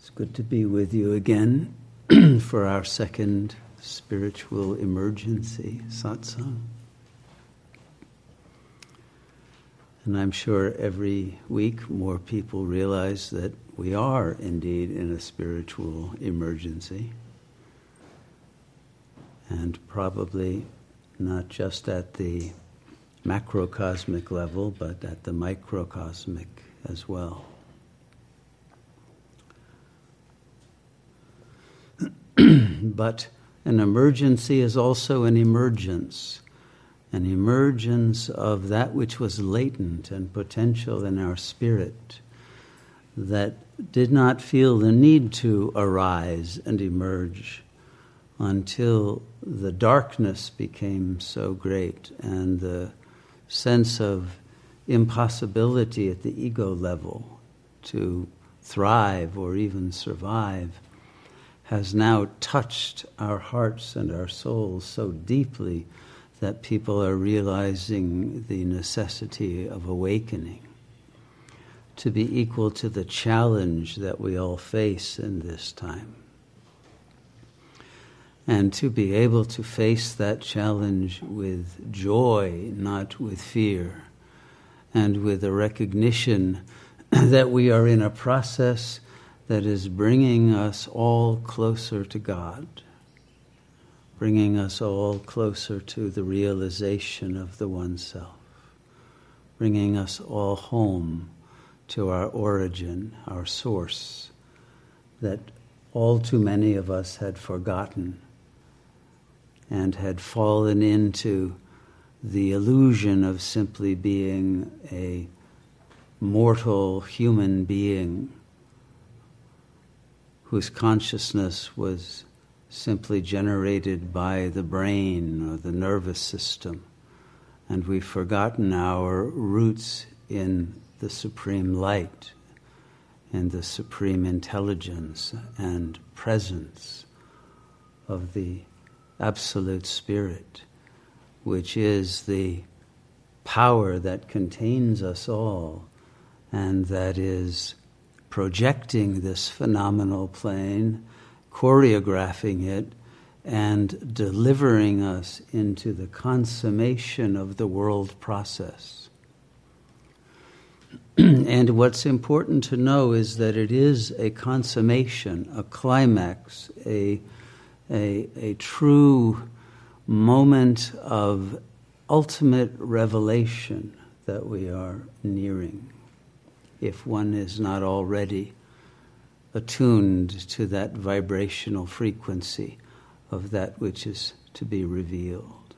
It's good to be with you again for our second spiritual emergency satsang. And I'm sure every week more people realize that we are indeed in a spiritual emergency. And probably not just at the macrocosmic level, but at the microcosmic as well. But an emergency is also an emergence of that which was latent and potential in our spirit that did not feel the need to arise and emerge until the darkness became so great and the sense of impossibility at the ego level to thrive or even survive has now touched our hearts and our souls so deeply that people are realizing the necessity of awakening to be equal to the challenge that we all face in this time. And to be able to face that challenge with joy, not with fear, and with a recognition that we are in a process that is bringing us all closer to God, bringing us all closer to the realization of the oneself, bringing us all home to our origin, our source, that all too many of us had forgotten and had fallen into the illusion of simply being a mortal human being whose consciousness was simply generated by the brain or the nervous system. And we've forgotten our roots in the supreme light, in the supreme intelligence and presence of the Absolute Spirit, which is the power that contains us all and that is projecting this phenomenal plane, choreographing it, and delivering us into the consummation of the world process. And what's important to know is that it is a consummation, a climax, a true moment of ultimate revelation that we are nearing, if one is not already attuned to that vibrational frequency of that which is to be revealed.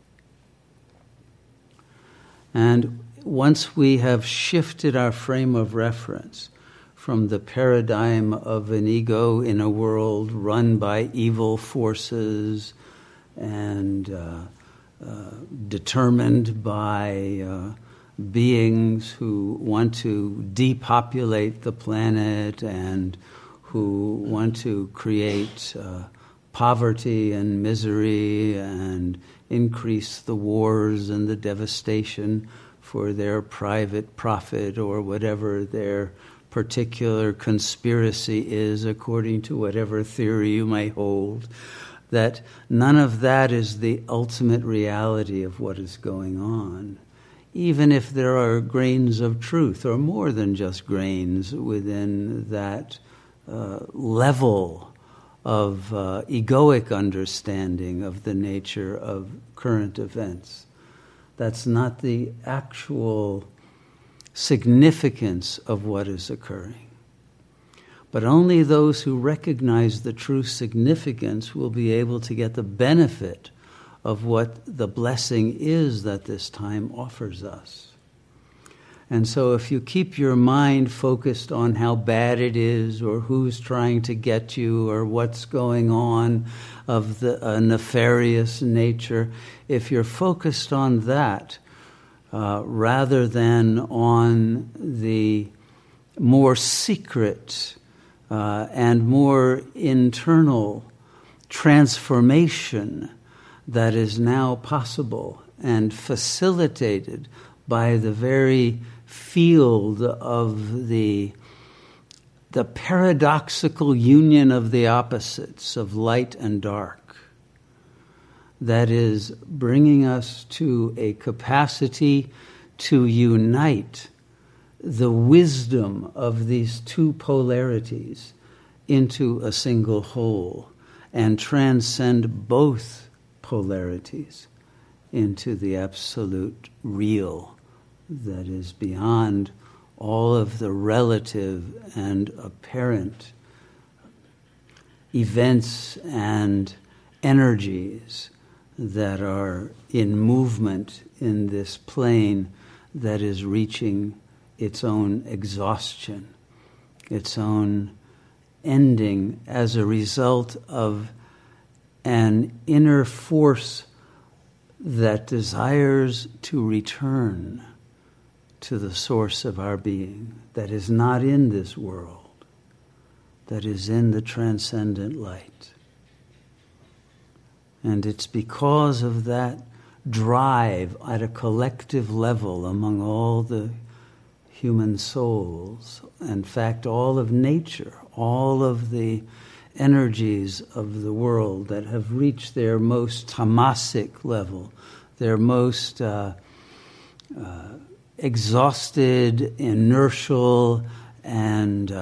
And once we have shifted our frame of reference from the paradigm of an ego in a world run by evil forces and determined by beings who want to depopulate the planet and who want to create poverty and misery and increase the wars and the devastation for their private profit or whatever their particular conspiracy is, according to whatever theory you may hold, that none of that is the ultimate reality of what is going on. Even if there are grains of truth, or more than just grains, within that level of egoic understanding of the nature of current events. That's not the actual significance of what is occurring. But only those who recognize the true significance will be able to get the benefit of what the blessing is that this time offers us. And so if you keep your mind focused on how bad it is or who's trying to get you or what's going on of the nefarious nature, if you're focused on that rather than on the more secret and more internal transformation that is now possible and facilitated by the very field of the the paradoxical union of the opposites of light and dark, that is bringing us to a capacity to unite the wisdom of these two polarities into a single whole and transcend both polarities into the absolute real that is beyond all of the relative and apparent events and energies that are in movement in this plane that is reaching its own exhaustion, its own ending as a result of an inner force that desires to return to the source of our being, that is not in this world, that is in the transcendent light. And it's because of that drive at a collective level among all the human souls, in fact, all of nature, all of the energies of the world that have reached their most tamasic level, their most exhausted, inertial, and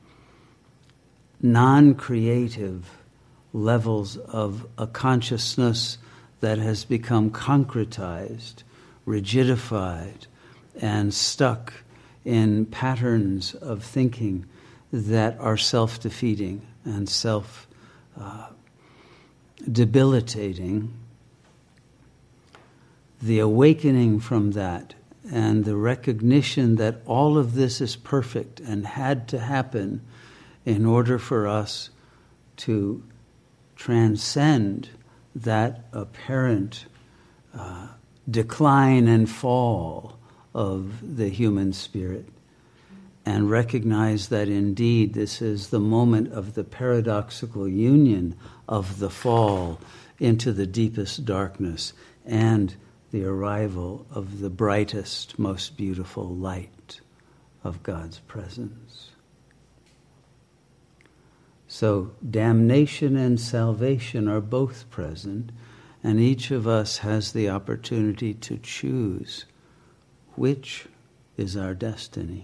non-creative levels of a consciousness that has become concretized, rigidified, and stuck in patterns of thinking that are self-defeating and self-debilitating. The awakening from that and the recognition that all of this is perfect and had to happen in order for us to transcend that apparent decline and fall of the human spirit, and recognize that indeed this is the moment of the paradoxical union of the fall into the deepest darkness and the arrival of the brightest, most beautiful light of God's presence. So damnation and salvation are both present, and each of us has the opportunity to choose which is our destiny.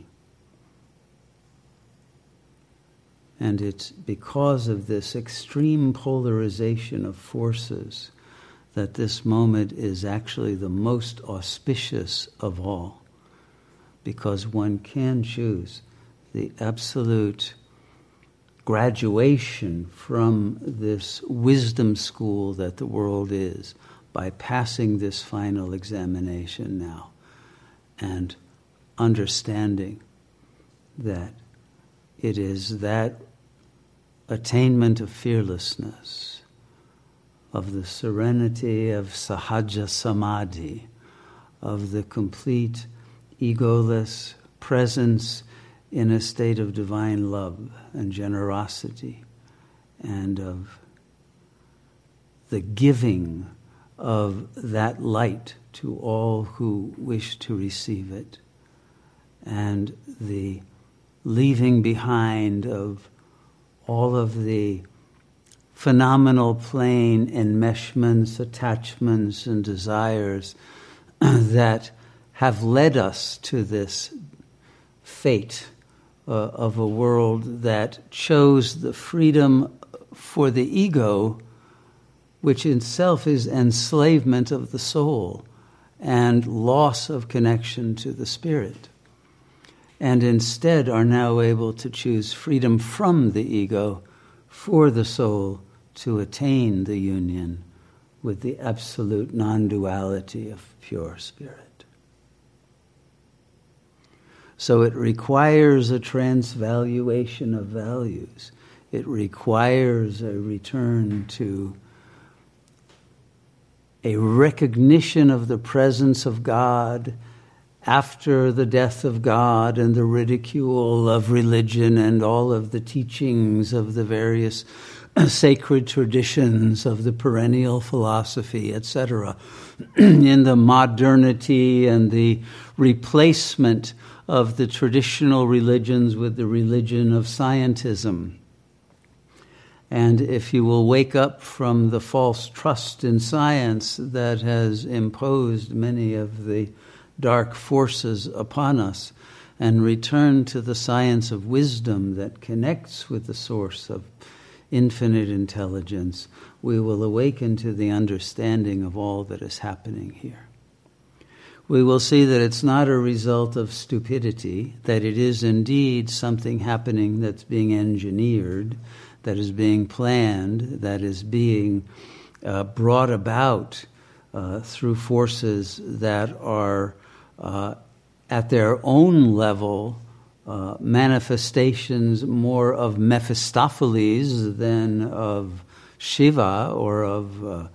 And it's because of this extreme polarization of forces that this moment is actually the most auspicious of all, because one can choose the absolute graduation from this wisdom school that the world is by passing this final examination now and understanding that it is that attainment of fearlessness, of the serenity of sahaja samadhi, of the complete egoless presence in a state of divine love and generosity, and of the giving of that light to all who wish to receive it, and the leaving behind of all of the phenomenal plane enmeshments, attachments, and desires that have led us to this fate of a world that chose the freedom for the ego, which in itself is enslavement of the soul and loss of connection to the spirit, and instead are now able to choose freedom from the ego for the soul to attain the union with the absolute non-duality of pure spirit. So it requires a transvaluation of values. It requires a return to a recognition of the presence of God after the death of God and the ridicule of religion and all of the teachings of the various sacred traditions of the perennial philosophy, etc., in the modernity and the replacement of the traditional religions with the religion of scientism. And if you will wake up from the false trust in science that has imposed many of the dark forces upon us, and return to the science of wisdom that connects with the source of infinite intelligence, we will awaken to the understanding of all that is happening here. We will see that it's not a result of stupidity, that it is indeed something happening that's being engineered, that is being planned, that is being brought about through forces that are at their own level manifestations more of Mephistopheles than of Shiva or of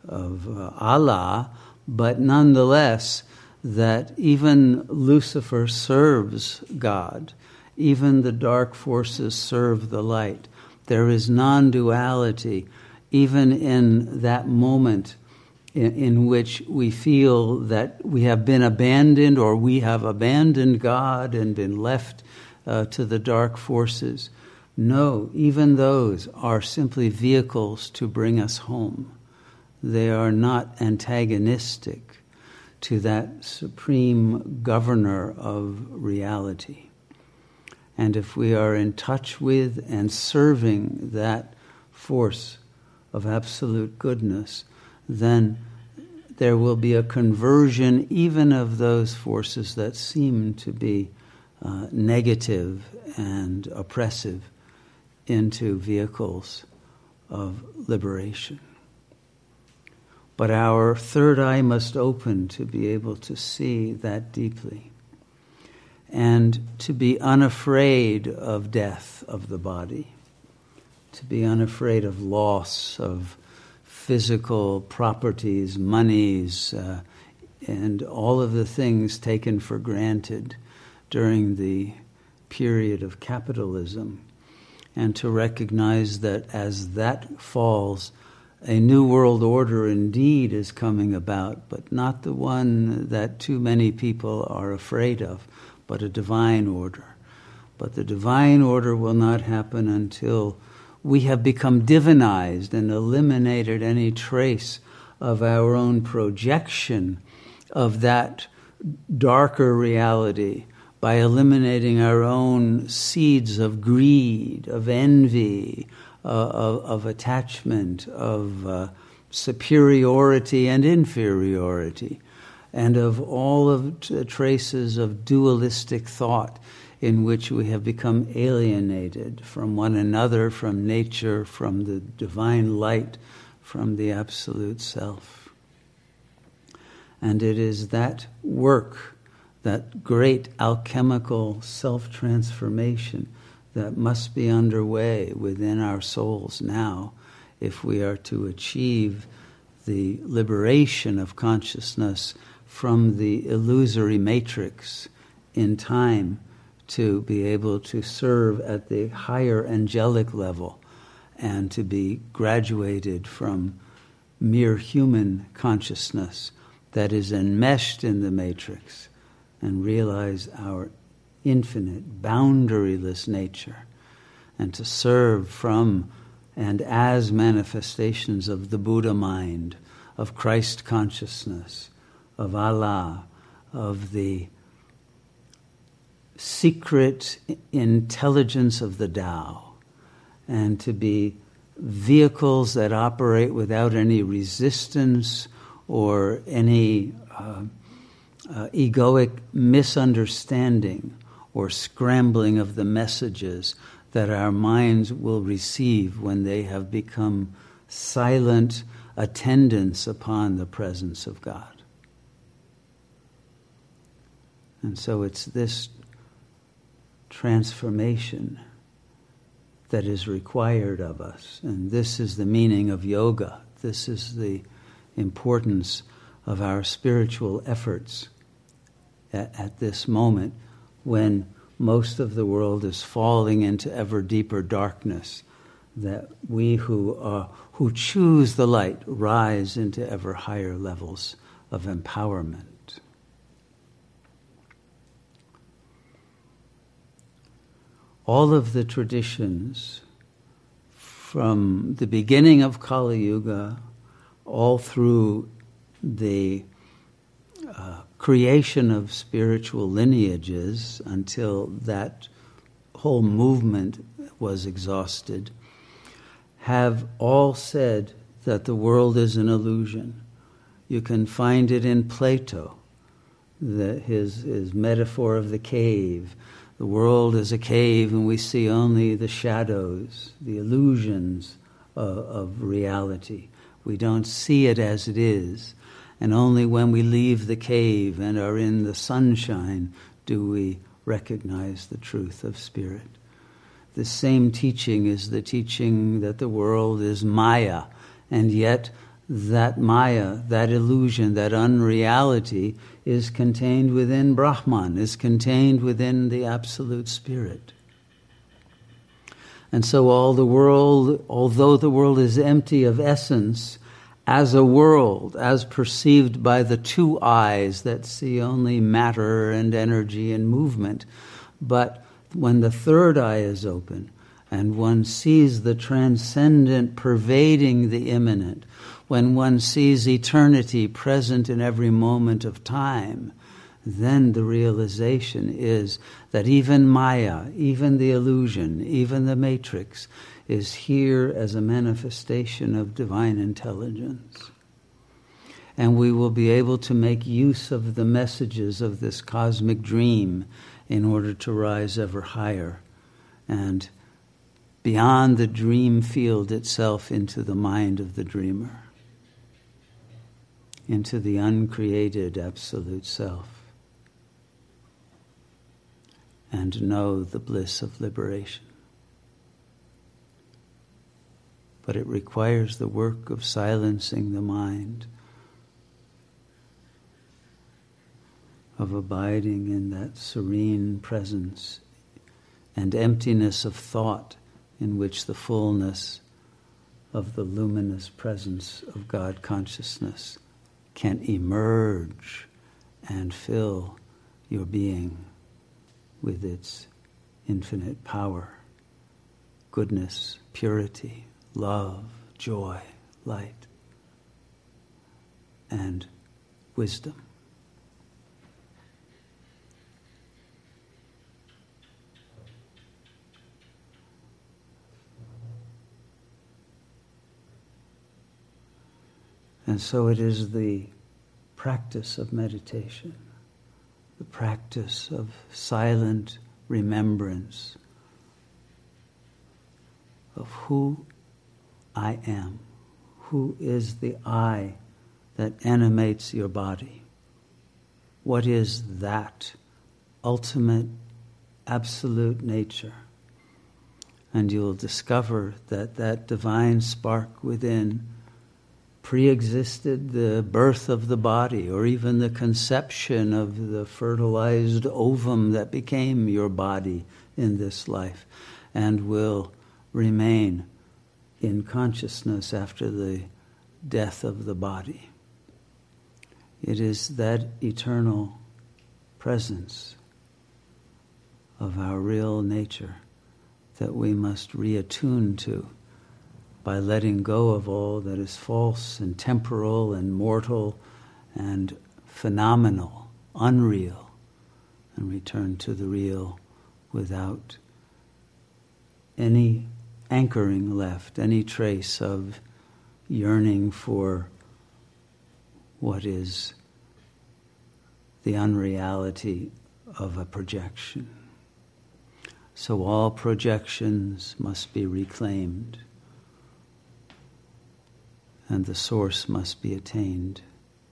Allah, but nonetheless that even Lucifer serves God, even the dark forces serve the light. There is non-duality even in that moment in which we feel that we have been abandoned or we have abandoned God and been left to the dark forces. No, even those are simply vehicles to bring us home. They are not antagonistic to that supreme governor of reality. And if we are in touch with and serving that force of absolute goodness, then there will be a conversion even of those forces that seem to be negative and oppressive into vehicles of liberation. But our third eye must open to be able to see that deeply and to be unafraid of death of the body, to be unafraid of loss of physical properties, monies, and all of the things taken for granted during the period of capitalism, and to recognize that as that falls, a new world order indeed is coming about, but not the one that too many people are afraid of, but a divine order. But the divine order will not happen until we have become divinized and eliminated any trace of our own projection of that darker reality by eliminating our own seeds of greed, of envy, of attachment, of superiority and inferiority, and of all of traces of dualistic thought in which we have become alienated from one another, from nature, from the divine light, from the absolute self. And it is that work, that great alchemical self-transformation that must be underway within our souls now if we are to achieve the liberation of consciousness from the illusory matrix in time to be able to serve at the higher angelic level and to be graduated from mere human consciousness that is enmeshed in the matrix and realize our infinite, boundaryless nature, and to serve from and as manifestations of the Buddha mind, of Christ consciousness, of Allah, of the secret intelligence of the Tao, and to be vehicles that operate without any resistance or any egoic misunderstanding or scrambling of the messages that our minds will receive when they have become silent attendants upon the presence of God. And so it's this transformation that is required of us. And this is the meaning of yoga. This is the importance of our spiritual efforts at this moment when most of the world is falling into ever deeper darkness, that we who choose the light rise into ever higher levels of empowerment. all of the traditions from the beginning of Kali Yuga all through the creation of spiritual lineages until that whole movement was exhausted, have all said that the world is an illusion. You can find it in Plato, his metaphor of the cave. The world is a cave and we see only the shadows, the illusions of reality. We don't see it as it is. And only when we leave the cave and are in the sunshine do we recognize the truth of spirit. The same teaching is the teaching that the world is Maya, and yet that Maya, that illusion, that unreality is contained within Brahman, is contained within the Absolute Spirit. And so although the world is empty of essence, as a world, as perceived by the two eyes that see only matter and energy and movement, but when the third eye is open and one sees the transcendent pervading the immanent, when one sees eternity present in every moment of time, then the realization is that even Maya, even the illusion, even the matrix is here as a manifestation of divine intelligence. And we will be able to make use of the messages of this cosmic dream in order to rise ever higher and beyond the dream field itself into the mind of the dreamer, into the uncreated absolute self, and know the bliss of liberation. But it requires the work of silencing the mind, of abiding in that serene presence and emptiness of thought in which the fullness of the luminous presence of God consciousness can emerge and fill your being with its infinite power, goodness, purity, love, joy, light, and wisdom. And so it is the practice of meditation, the practice of silent remembrance of who I am, who is the I that animates your body. What is that ultimate, absolute nature? And you'll discover that that divine spark within pre-existed the birth of the body, or even the conception of the fertilized ovum that became your body in this life, and will remain in consciousness after the death of the body. It is that eternal presence of our real nature that we must reattune to by letting go of all that is false and temporal and mortal and phenomenal, unreal, and return to the real without any anchoring left, any trace of yearning for what is the unreality of a projection. So all projections must be reclaimed, and the source must be attained,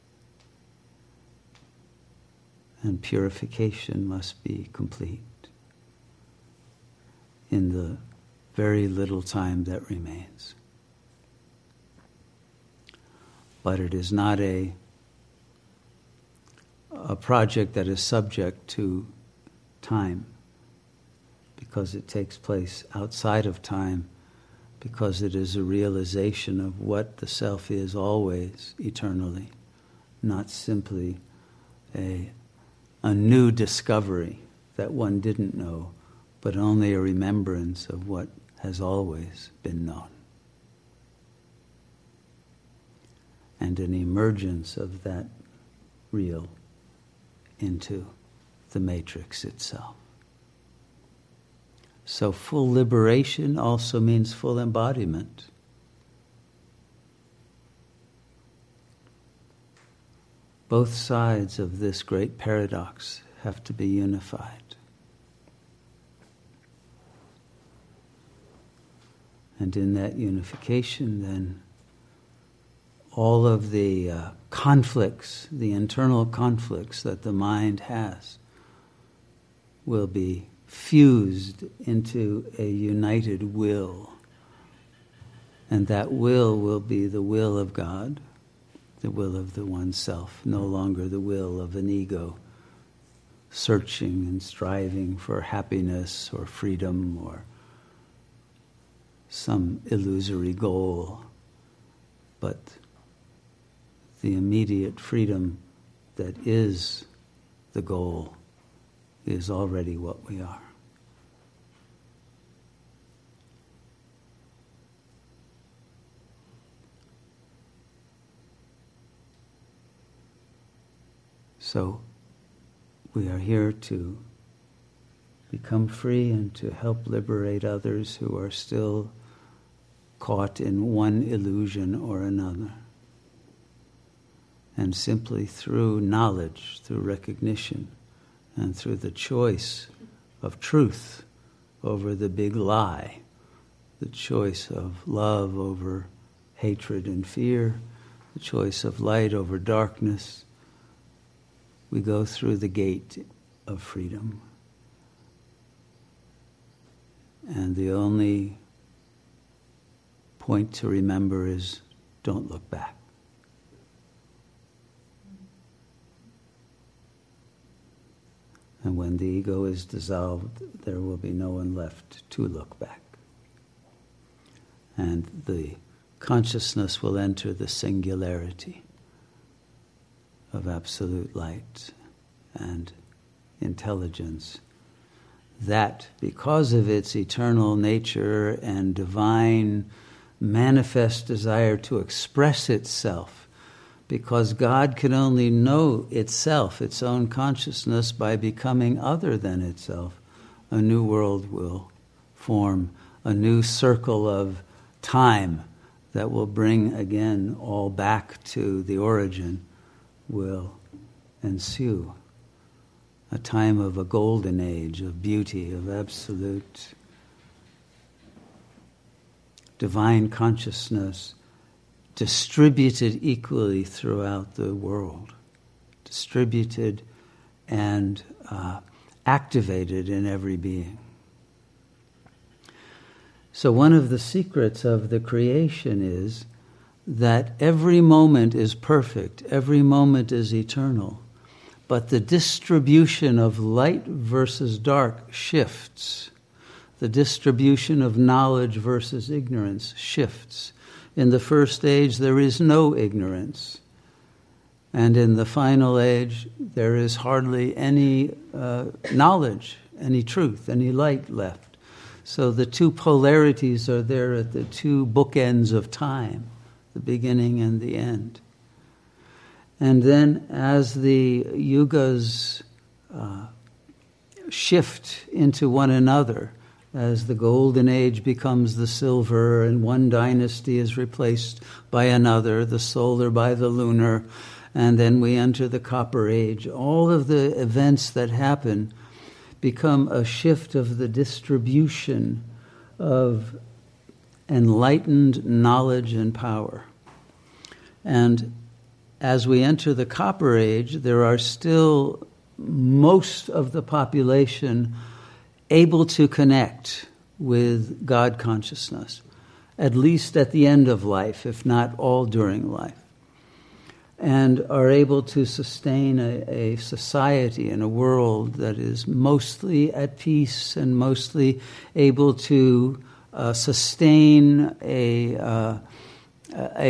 and purification must be complete in the very little time that remains. But it is not a project that is subject to time, because it takes place outside of time, because it is a realization of what the self is always, eternally, not simply a new discovery that one didn't know but only a remembrance of what has always been known. And an emergence of that real into the matrix itself. So full liberation also means full embodiment. Both sides of this great paradox have to be unified. And in that unification, then, all of the conflicts, the internal conflicts that the mind has, will be fused into a united will. And that will be the will of God, the will of the oneself, no longer the will of an ego searching and striving for happiness or freedom or some illusory goal, but the immediate freedom that is the goal is already what we are. So we are here to become free and to help liberate others who are still caught in one illusion or another. And simply through knowledge, through recognition, and through the choice of truth over the big lie, the choice of love over hatred and fear, the choice of light over darkness, we go through the gate of freedom. And the only point to remember is don't look back. And when the ego is dissolved, there will be no one left to look back. And the consciousness will enter the singularity of absolute light and intelligence. That, because of its eternal nature and divine manifest desire to express itself, because God can only know itself, its own consciousness, by becoming other than itself, a new world will form, a new circle of time that will bring again all back to the origin will ensue. A time of a golden age, of beauty, of absolute divine consciousness distributed equally throughout the world, distributed and activated in every being. So one of the secrets of the creation is that every moment is perfect, every moment is eternal, but the distribution of light versus dark shifts. The distribution of knowledge versus ignorance shifts. In the first age, there is no ignorance. And in the final age, there is hardly any knowledge, any truth, any light left. So the two polarities are there at the two bookends of time, the beginning and the end. And then as the yugas shift into one another, as the golden age becomes the silver and one dynasty is replaced by another, the solar by the lunar, and then we enter the copper age, all of the events that happen become a shift of the distribution of enlightened knowledge and power. And as we enter the copper age, there are still most of the population able to connect with God consciousness, at least at the end of life, if not all during life, and are able to sustain a society and a world that is mostly at peace and mostly able to sustain a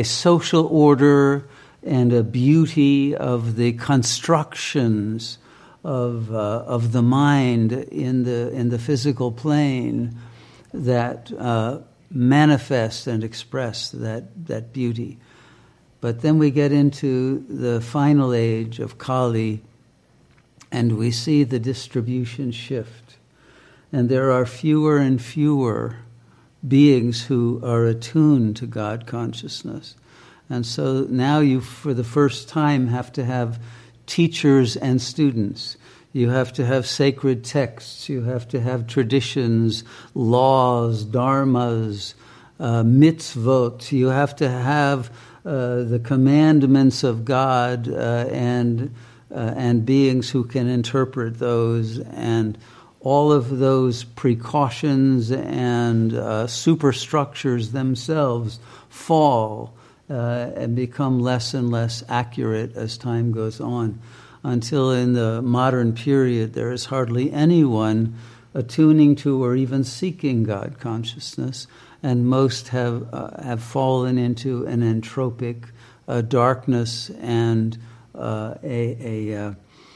social order and a beauty of the constructions of the mind in the physical plane that manifest and express that beauty. But then we get into the final age of Kali, and we see the distribution shift. And there are fewer and fewer beings who are attuned to God consciousness. And so now you, for the first time, have to have teachers and students. You have to have sacred texts. You have to have traditions, laws, dharmas, mitzvot. You have to have the commandments of God and beings who can interpret those, and all of those precautions and superstructures themselves fall and become less and less accurate as time goes on, until in the modern period there is hardly anyone attuning to or even seeking God consciousness, and most have fallen into an entropic darkness and a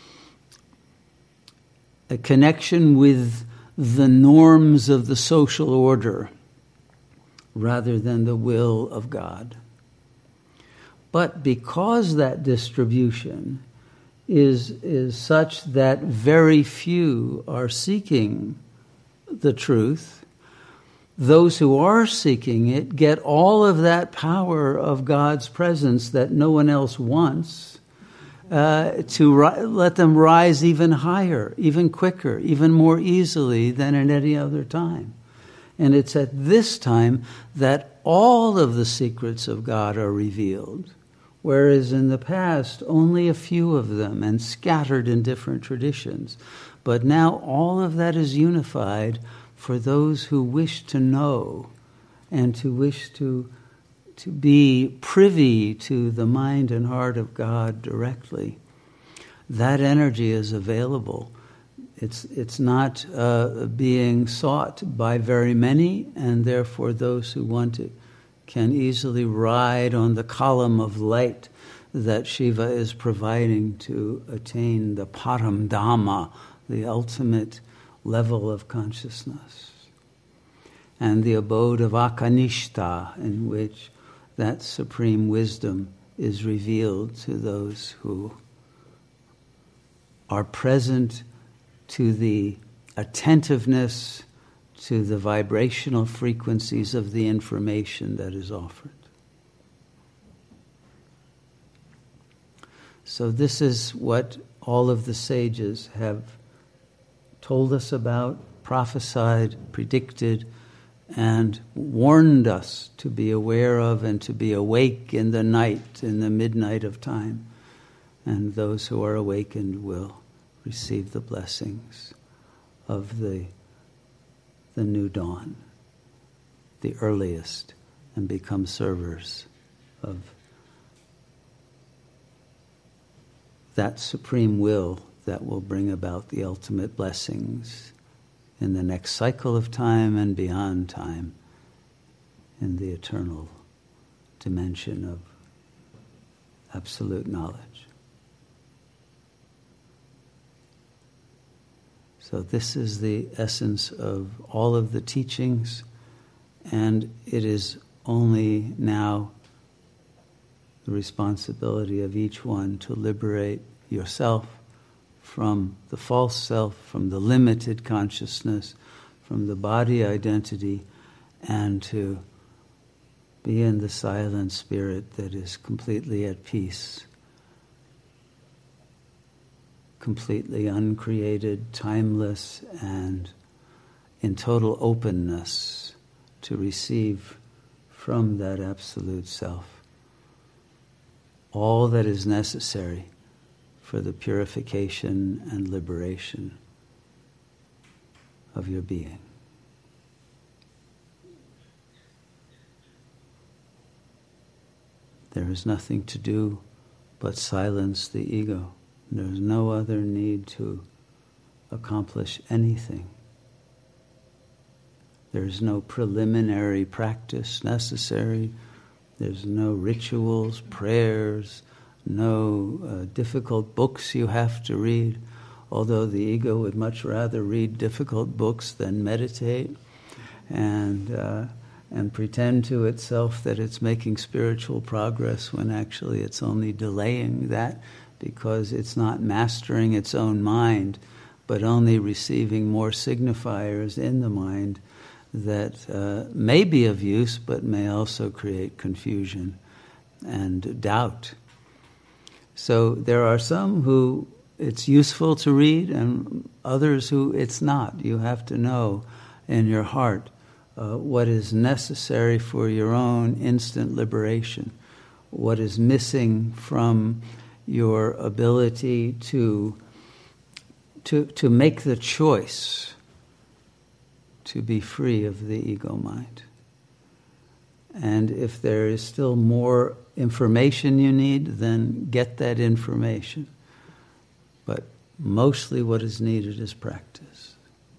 connection with the norms of the social order rather than the will of God. But because that distribution is such that very few are seeking the truth, those who are seeking it get all of that power of God's presence that no one else wants to let them rise even higher, even quicker, even more easily than at any other time. And it's at this time that all of the secrets of God are revealed, whereas in the past only a few of them and scattered in different traditions. But now all of that is unified for those who wish to know and to wish to be privy to the mind and heart of God directly. That energy is available. It's not being sought by very many, and therefore those who want it can easily ride on the column of light that Shiva is providing to attain the Param Dhamma, the ultimate level of consciousness, and the abode of Akanishta, in which that supreme wisdom is revealed to those who are present to the attentiveness to the vibrational frequencies of the information that is offered. So this is what all of the sages have told us about, prophesied, predicted, and warned us to be aware of and to be awake in the night, in the midnight of time. And those who are awakened will receive the blessings of the new dawn, the earliest, and become servers of that supreme will that will bring about the ultimate blessings in the next cycle of time and beyond time, in the eternal dimension of absolute knowledge. So this is the essence of all of the teachings, and it is only now the responsibility of each one to liberate yourself from the false self, from the limited consciousness, from the body identity, and to be in the silent spirit that is completely at peace, completely uncreated, timeless, and in total openness to receive from that absolute self all that is necessary for the purification and liberation of your being. There is nothing to do but silence the ego. There is no other need to accomplish anything. There is no preliminary practice necessary. There's no rituals, prayers, no difficult books you have to read. although the ego would much rather read difficult books than meditate and pretend to itself that it's making spiritual progress when actually it's only delaying that because it's not mastering its own mind, but only receiving more signifiers in the mind that may be of use, but may also create confusion and doubt. So there are some who it's useful to read and others who it's not. You have to know in your heart what is necessary for your own instant liberation, what is missing from your ability to make the choice to be free of the ego mind. And if there is still more information you need, then get that information. But mostly what is needed is practice.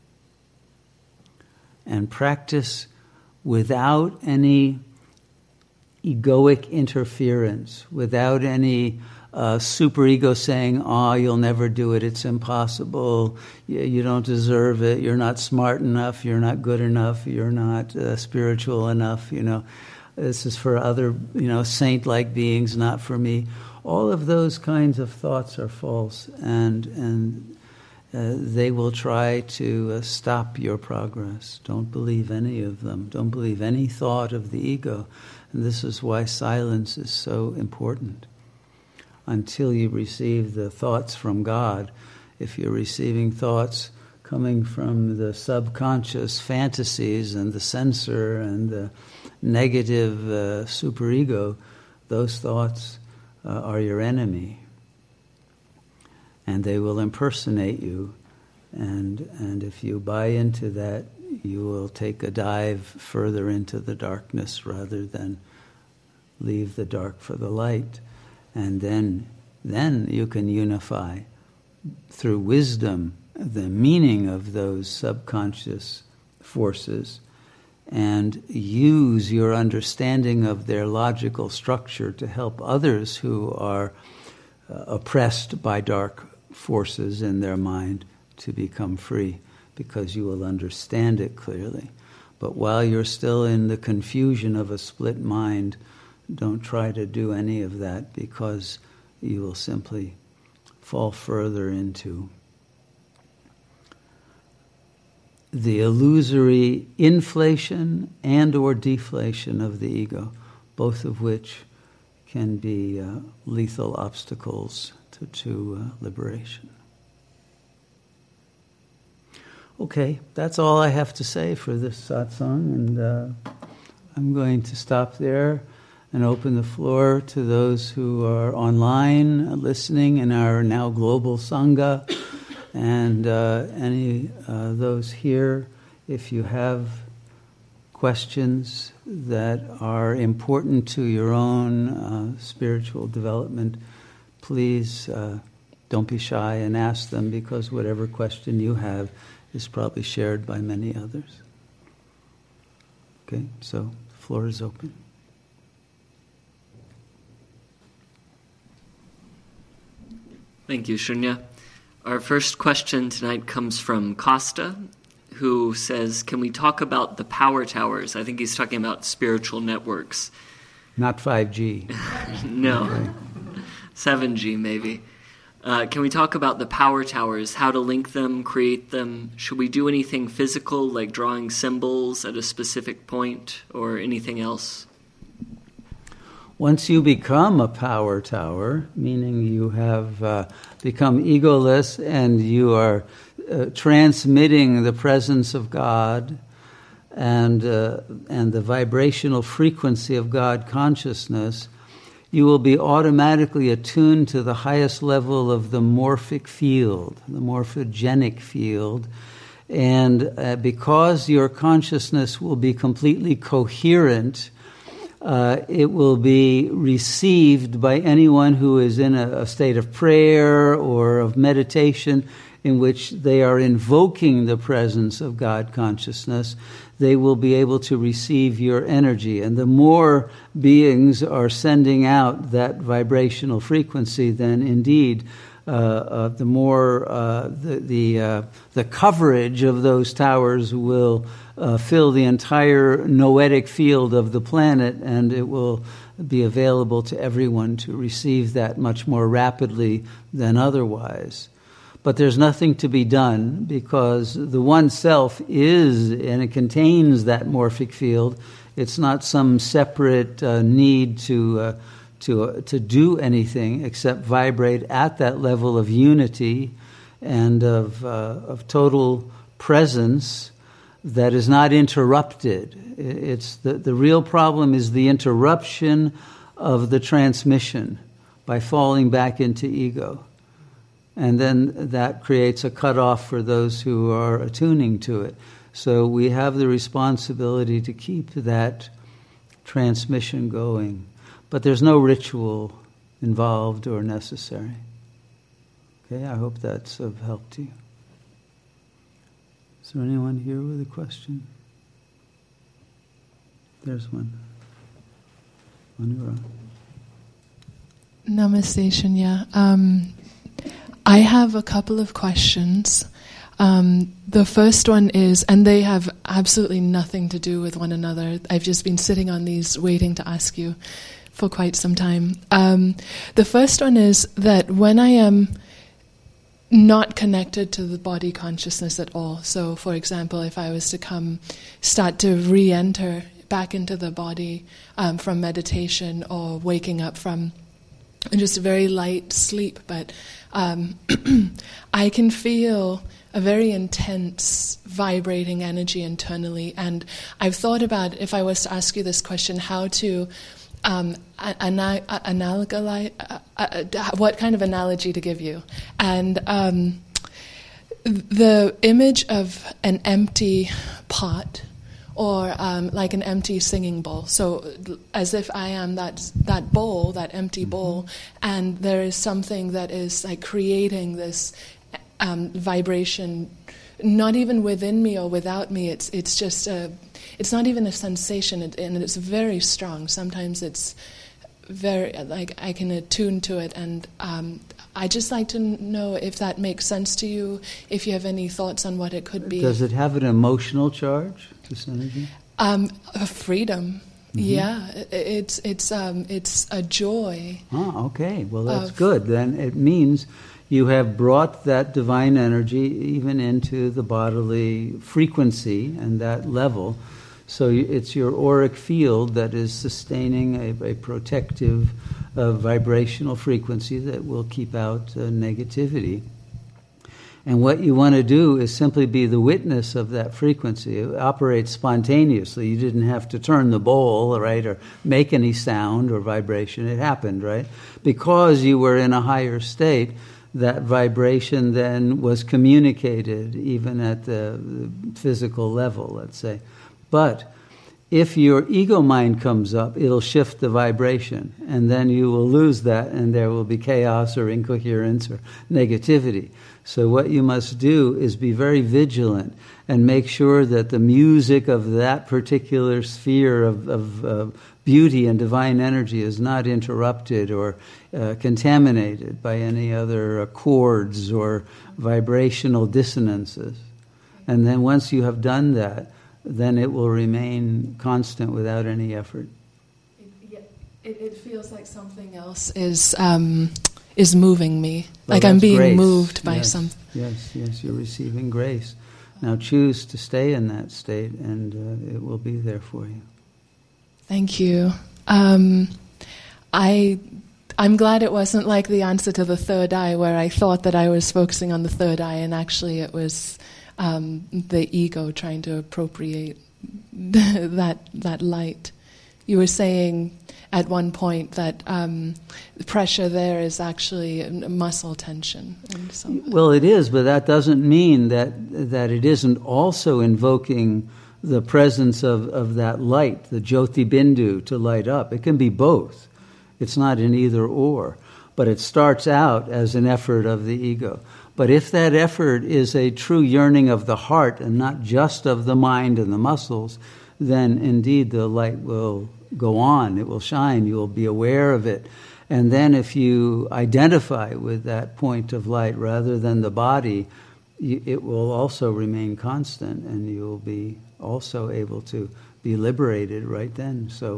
And practice without any egoic interference, without any superego saying, you'll never do it, it's impossible, you don't deserve it, you're not smart enough, you're not good enough, you're not spiritual enough, this is for other, saint-like beings, not for me. All of those kinds of thoughts are false, and they will try to stop your progress. Don't believe any of them. Don't believe any thought of the ego. And this is why silence is so important. Until you receive the thoughts from God, if you're receiving thoughts coming from the subconscious fantasies and the censor and the negative superego, those thoughts are your enemy. And they will impersonate you. And if you buy into that, you will take a dive further into the darkness rather than leave the dark for the light. And then you can unify through wisdom the meaning of those subconscious forces and use your understanding of their logical structure to help others who are oppressed by dark forces in their mind to become free, because you will understand it clearly. But while you're still in the confusion of a split mind, don't try to do any of that, because you will simply fall further into the illusory inflation and or deflation of the ego, both of which can be lethal obstacles to liberation. Okay, that's all I have to say for this satsang, and I'm going to stop there and open the floor to those who are online listening in our now global Sangha, and any those here, if you have questions that are important to your own spiritual development, please don't be shy and ask them, because whatever question you have is probably shared by many others. Okay, so the floor is open. Thank you, Shunya. Our first question tonight comes from Costa, who says, can we talk about the power towers? I think he's talking about spiritual networks. Not 5G. No. Okay. 7G maybe. Can we talk about the power towers, how to link them, create them? Should we do anything physical, like drawing symbols at a specific point, or anything else? Once you become a power tower, meaning you have become egoless and you are transmitting the presence of God and the vibrational frequency of God consciousness, you will be automatically attuned to the highest level of the morphic field, the morphogenic field. And because your consciousness will be completely coherent, it will be received by anyone who is in a state of prayer or of meditation in which they are invoking the presence of God consciousness. They will be able to receive your energy. And the more beings are sending out that vibrational frequency, then indeed the more the coverage of those towers will fill the entire noetic field of the planet, and it will be available to everyone to receive that much more rapidly than otherwise. But there's nothing to be done, because the one self is, and it contains that morphic field. It's not some separate need to do anything except vibrate at that level of unity and of total presence that is not interrupted. It's the real problem is the interruption of the transmission by falling back into ego. And then that creates a cutoff for those who are attuning to it. So we have the responsibility to keep that transmission going. But there's no ritual involved or necessary. Okay, I hope that's of help to you. Is there anyone here with a question? There's one. Manura. Namaste, Shunya. I have a couple of questions. The first one is, and they have absolutely nothing to do with one another. I've just been sitting on these waiting to ask you for quite some time. The first one is that when I am not connected to the body consciousness at all, so for example, if I was to start to re-enter back into the body from meditation or waking up from just a very light sleep, but I can feel a very intense vibrating energy internally, and I've thought about, if I was to ask you this question, how to what kind of analogy to give you. And the image of an empty pot, or like an empty singing bowl. So as if I am that bowl, that empty bowl, and there is something that is like creating this vibration, not even within me or without me. It's just it's not even a sensation, and it's very strong. Sometimes it's very, like, I can attune to it, and I just like to know if that makes sense to you, if you have any thoughts on what it could be. Does it have an emotional charge, this energy? Freedom. Yeah, it's a joy. Oh, okay. Well, that's good. Then it means you have brought that divine energy even into the bodily frequency and that level. So it's your auric field that is sustaining a protective vibrational frequency that will keep out negativity. And what you want to do is simply be the witness of that frequency. It operates spontaneously. You didn't have to turn the bowl, right, or make any sound or vibration. It happened, right? Because you were in a higher state, that vibration then was communicated even at the physical level, let's say. But if your ego mind comes up, it'll shift the vibration, and then you will lose that, and there will be chaos or incoherence or negativity. So what you must do is be very vigilant and make sure that the music of that particular sphere of beauty and divine energy is not interrupted or contaminated by any other chords or vibrational dissonances. And then once you have done that, then it will remain constant without any effort. It feels like something else is moving me. Well, like I'm being grace. moved by Yes. something. Yes, you're receiving grace. Now choose to stay in that state, and it will be there for you. Thank you. I'm glad it wasn't like the answer to the third eye, where I thought that I was focusing on the third eye, and actually it was the ego trying to appropriate that light. You were saying at one point that the pressure there is actually muscle tension. And so, well, it is, but that doesn't mean that it isn't also invoking the presence of that light, the Jyoti Bindu, to light up. It can be both. It's not an either or, but it starts out as an effort of the ego. But if that effort is a true yearning of the heart and not just of the mind and the muscles, then indeed the light will go on. It will shine. You will be aware of it. And then if you identify with that point of light rather than the body, it will also remain constant, and you'll be also able to be liberated right then. So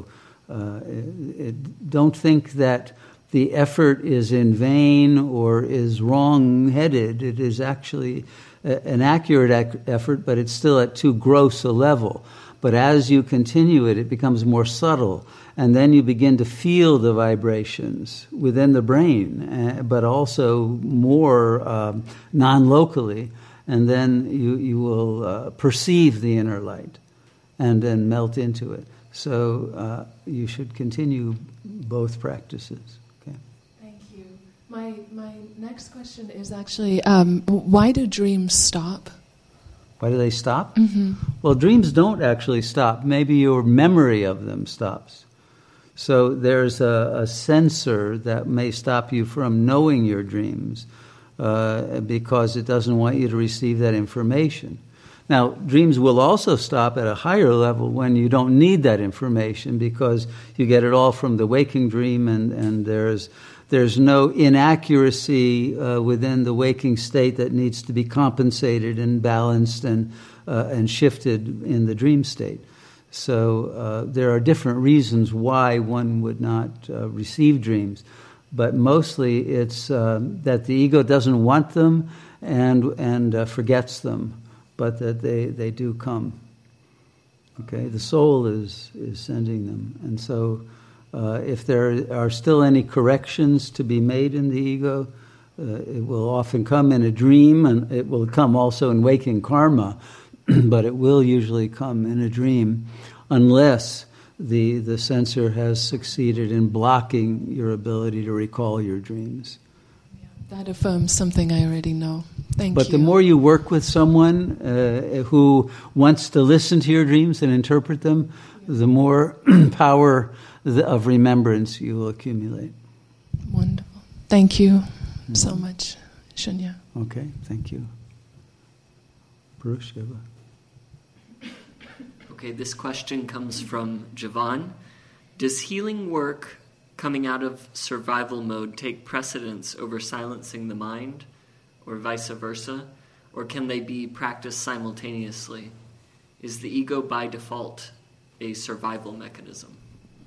don't think that the effort is in vain or is wrong-headed. It is actually an accurate effort, but it's still at too gross a level. But as you continue it, it becomes more subtle, and then you begin to feel the vibrations within the brain, but also more non-locally, and then you will perceive the inner light and then melt into it. So you should continue both practices. Okay. Thank you. My next question is actually, why do dreams stop? Why do they stop? Mm-hmm. Well, dreams don't actually stop. Maybe your memory of them stops. So there's a sensor that may stop you from knowing your dreams because it doesn't want you to receive that information. Now, dreams will also stop at a higher level when you don't need that information because you get it all from the waking dream, and there's no inaccuracy within the waking state that needs to be compensated and balanced and shifted in the dream state. So there are different reasons why one would not receive dreams, but mostly it's that the ego doesn't want them and forgets them, but that they do come. Okay, the soul is sending them, and so if there are still any corrections to be made in the ego, it will often come in a dream, and it will come also in waking karma, but it will usually come in a dream, unless the censor has succeeded in blocking your ability to recall your dreams. That affirms something I already know. Thank you. But the more you work with someone who wants to listen to your dreams and interpret them, the more power of remembrance you will accumulate. Wonderful. Thank you so much, Shunya. Okay, thank you. Bruce, Okay, this question comes from Javan. Does healing work coming out of survival mode take precedence over silencing the mind, or vice versa? Or can they be practiced simultaneously? Is the ego by default a survival mechanism?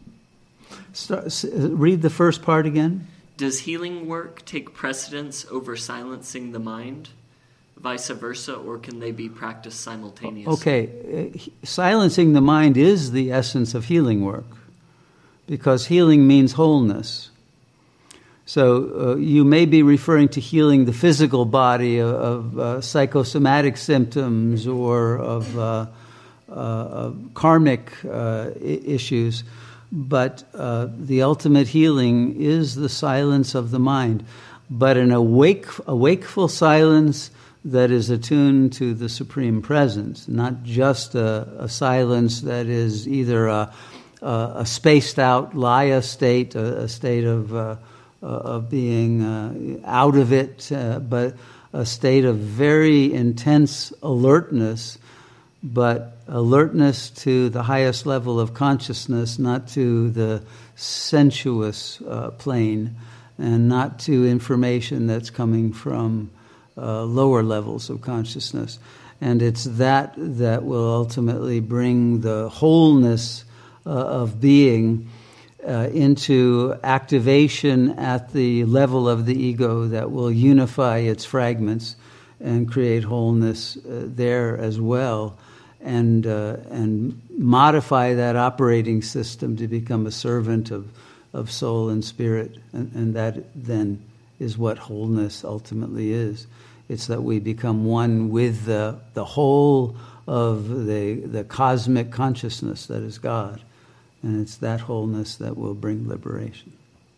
Read the first part again. Does healing work take precedence over silencing the mind, vice versa, or can they be practiced simultaneously? Okay, silencing the mind is the essence of healing work, because healing means wholeness. So you may be referring to healing the physical body of psychosomatic symptoms or of karmic issues, but the ultimate healing is the silence of the mind. But an wakeful silence that is attuned to the Supreme Presence, not just a silence that is either a spaced-out laya state, a state of being out of it, but a state of very intense alertness, but alertness to the highest level of consciousness, not to the sensuous plane, and not to information that's coming from lower levels of consciousness. And it's that will ultimately bring the wholeness of being into activation at the level of the ego that will unify its fragments and create wholeness there as well, and modify that operating system to become a servant of soul and spirit, and that then is what wholeness ultimately is. It's that we become one with the whole of the cosmic consciousness that is God. And it's that wholeness that will bring liberation.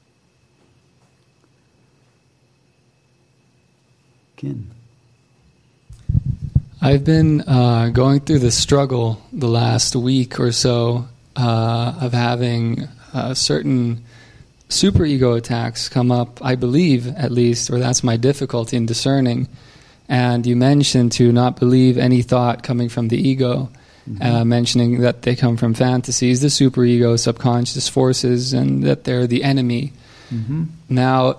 Kin. I've been going through the struggle the last week or so of having certain superego attacks come up, I believe, at least, or that's my difficulty in discerning. And you mentioned to not believe any thought coming from the ego. Mentioning that they come from fantasies, the superego, subconscious forces, and that they're the enemy. Mm-hmm. Now,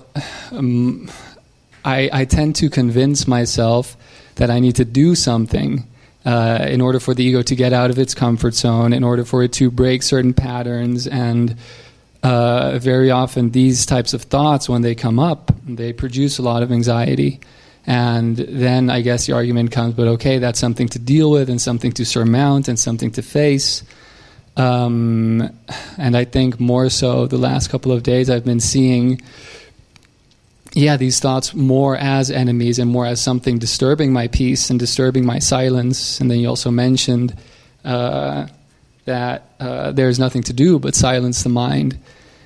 I tend to convince myself that I need to do something in order for the ego to get out of its comfort zone, in order for it to break certain patterns. And very often these types of thoughts, when they come up, they produce a lot of anxiety. And then I guess the argument comes, but okay, that's something to deal with and something to surmount and something to face. And I think more so the last couple of days I've been seeing these thoughts more as enemies and more as something disturbing my peace and disturbing my silence. And then you also mentioned that there's nothing to do but silence the mind.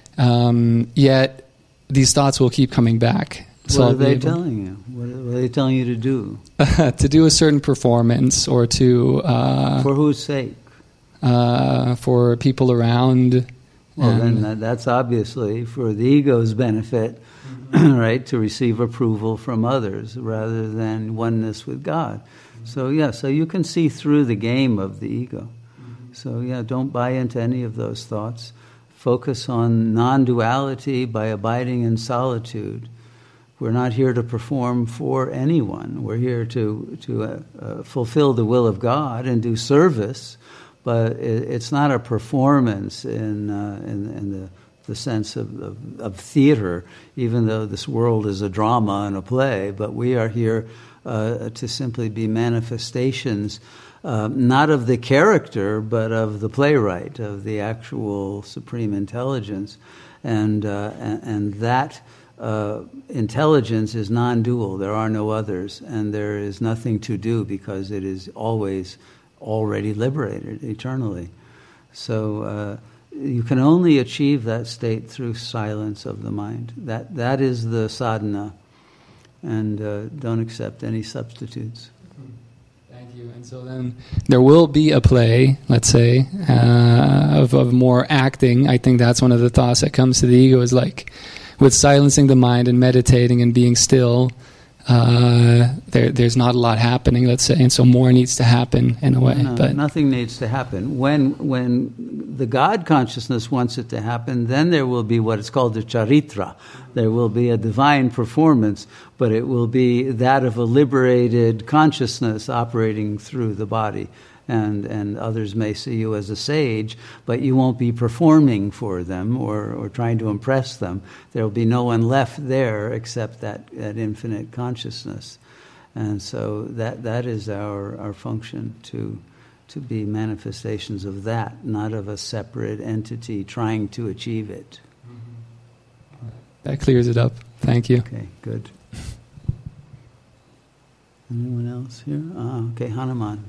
Yet these thoughts will keep coming back. So what are they telling you? What are they telling you to do? To do a certain performance, or to... for whose sake? For people around. Well, then that's obviously for the ego's benefit, right? To receive approval from others rather than oneness with God. So you can see through the game of the ego. So don't buy into any of those thoughts. Focus on non-duality by abiding in solitude. We're not here to perform for anyone. We're here to fulfill the will of God and do service. But it's not a performance in the sense of theater, even though this world is a drama and a play. But we are here to simply be manifestations, not of the character, but of the playwright, of the actual supreme intelligence, and that intelligence is non-dual. There are no others, and there is nothing to do because it is always already liberated eternally. So you can only achieve that state through silence of the mind. That is the sadhana, and don't accept any substitutes. Thank you. And so then there will be a play, let's say, of more acting. I think that's one of the thoughts that comes to the ego, is like with silencing the mind and meditating and being still, there's not a lot happening, let's say, and so more needs to happen in a way. No, but nothing needs to happen. When the God consciousness wants it to happen, then there will be what is called the charitra. There will be a divine performance, but it will be that of a liberated consciousness operating through the body. And others may see you as a sage, but you won't be performing for them or trying to impress them. There will be no one left there except that infinite consciousness. And so that is our function, to be manifestations of that, not of a separate entity trying to achieve it. That clears it up. Thank you. Okay, good. Anyone else here? Okay, Hanuman.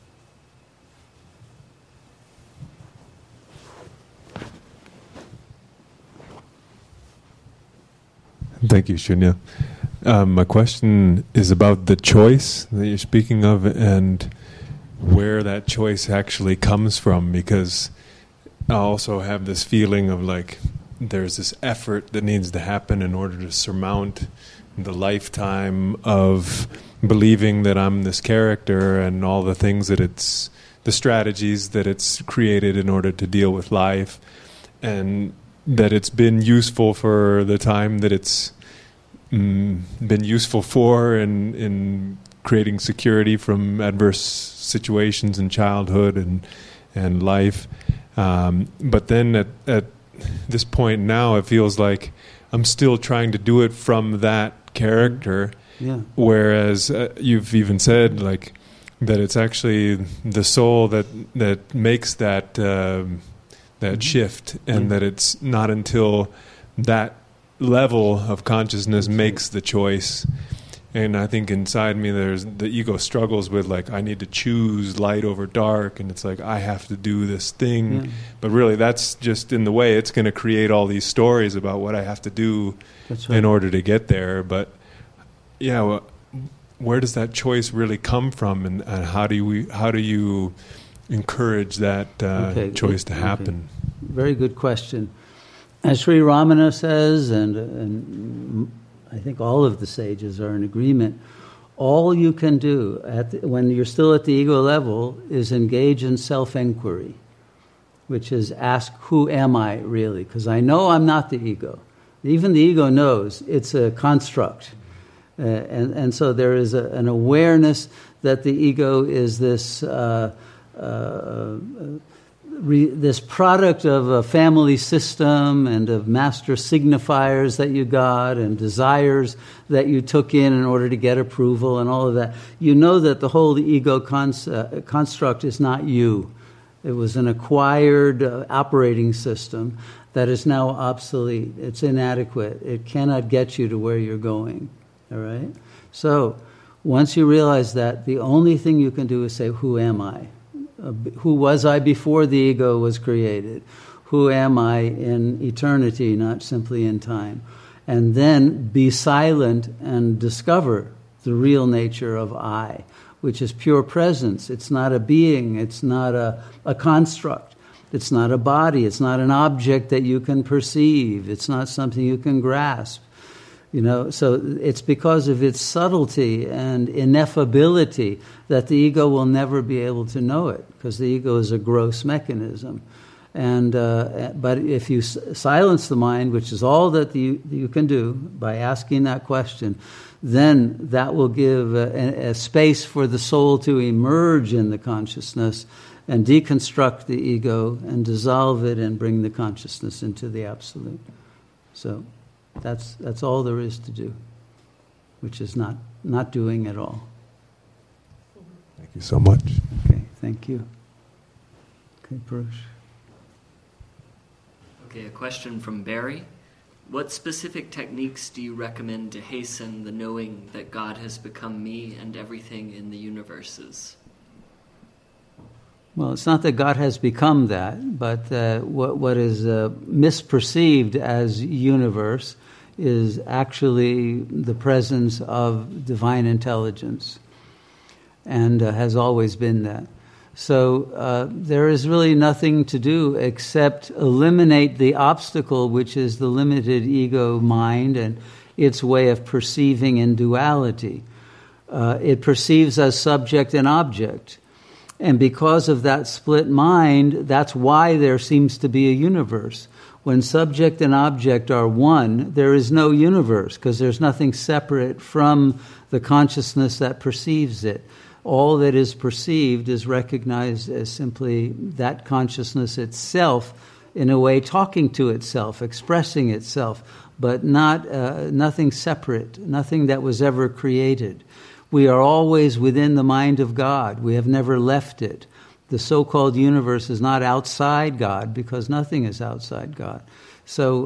Thank you, Shunya. My question is about the choice that you're speaking of and where that choice actually comes from, because I also have this feeling of like there's this effort that needs to happen in order to surmount the lifetime of believing that I'm this character and all the things that the strategies that it's created in order to deal with life, and that it's been useful for the time that it's been useful for in creating security from adverse situations in childhood and life. But then at this point now, it feels like I'm still trying to do it from that character. Yeah. Whereas you've even said like that it's actually the soul that makes that shift, and that it's not until that level of consciousness makes the choice. And I think inside me there's the ego struggles with like I need to choose light over dark, and it's like I have to do this thing. Yeah. But really that's just in the way. It's going to create all these stories about what I have to do in order to get there. But where does that choice really come from, and how do you encourage that choice to happen? Okay. Very good question. As Sri Ramana says, and I think all of the sages are in agreement, all you can do when you're still at the ego level is engage in self-inquiry, which is ask, who am I really? Because I know I'm not the ego. Even the ego knows it's a construct. And so there is an awareness that the ego is this this product of a family system and of master signifiers that you got and desires that you took in order to get approval and all of that. You know that the whole ego construct is not you. It was an acquired operating system that is now obsolete. It's inadequate. It cannot get you to where you're going. All right? So once you realize that, the only thing you can do is say, who am I? Who was I before the ego was created? Who am I in eternity, not simply in time? And then be silent and discover the real nature of I, which is pure presence. It's not a being. It's not a construct. It's not a body. It's not an object that you can perceive. It's not something you can grasp. So it's because of its subtlety and ineffability that the ego will never be able to know it, because the ego is a gross mechanism. And but if you silence the mind, which is all that you can do by asking that question, then that will give a space for the soul to emerge in the consciousness and deconstruct the ego and dissolve it and bring the consciousness into the absolute. So that's all there is to do, which is not doing at all. Thank you so much. Okay, thank you. Okay, Bruce. Okay, a question from Barry. What specific techniques do you recommend to hasten the knowing that God has become me and everything in the universes? Well, it's not that God has become that, but what is misperceived as universe is actually the presence of divine intelligence, and has always been that. So there is really nothing to do except eliminate the obstacle, which is the limited ego mind and its way of perceiving in duality. It perceives as subject and object. And because of that split mind, that's why there seems to be a universe. When subject and object are one, there is no universe, because there's nothing separate from the consciousness that perceives it. All that is perceived is recognized as simply that consciousness itself, in a way talking to itself, expressing itself, but nothing separate, nothing that was ever created. We are always within the mind of God. We have never left it. The so-called universe is not outside God, because nothing is outside God. So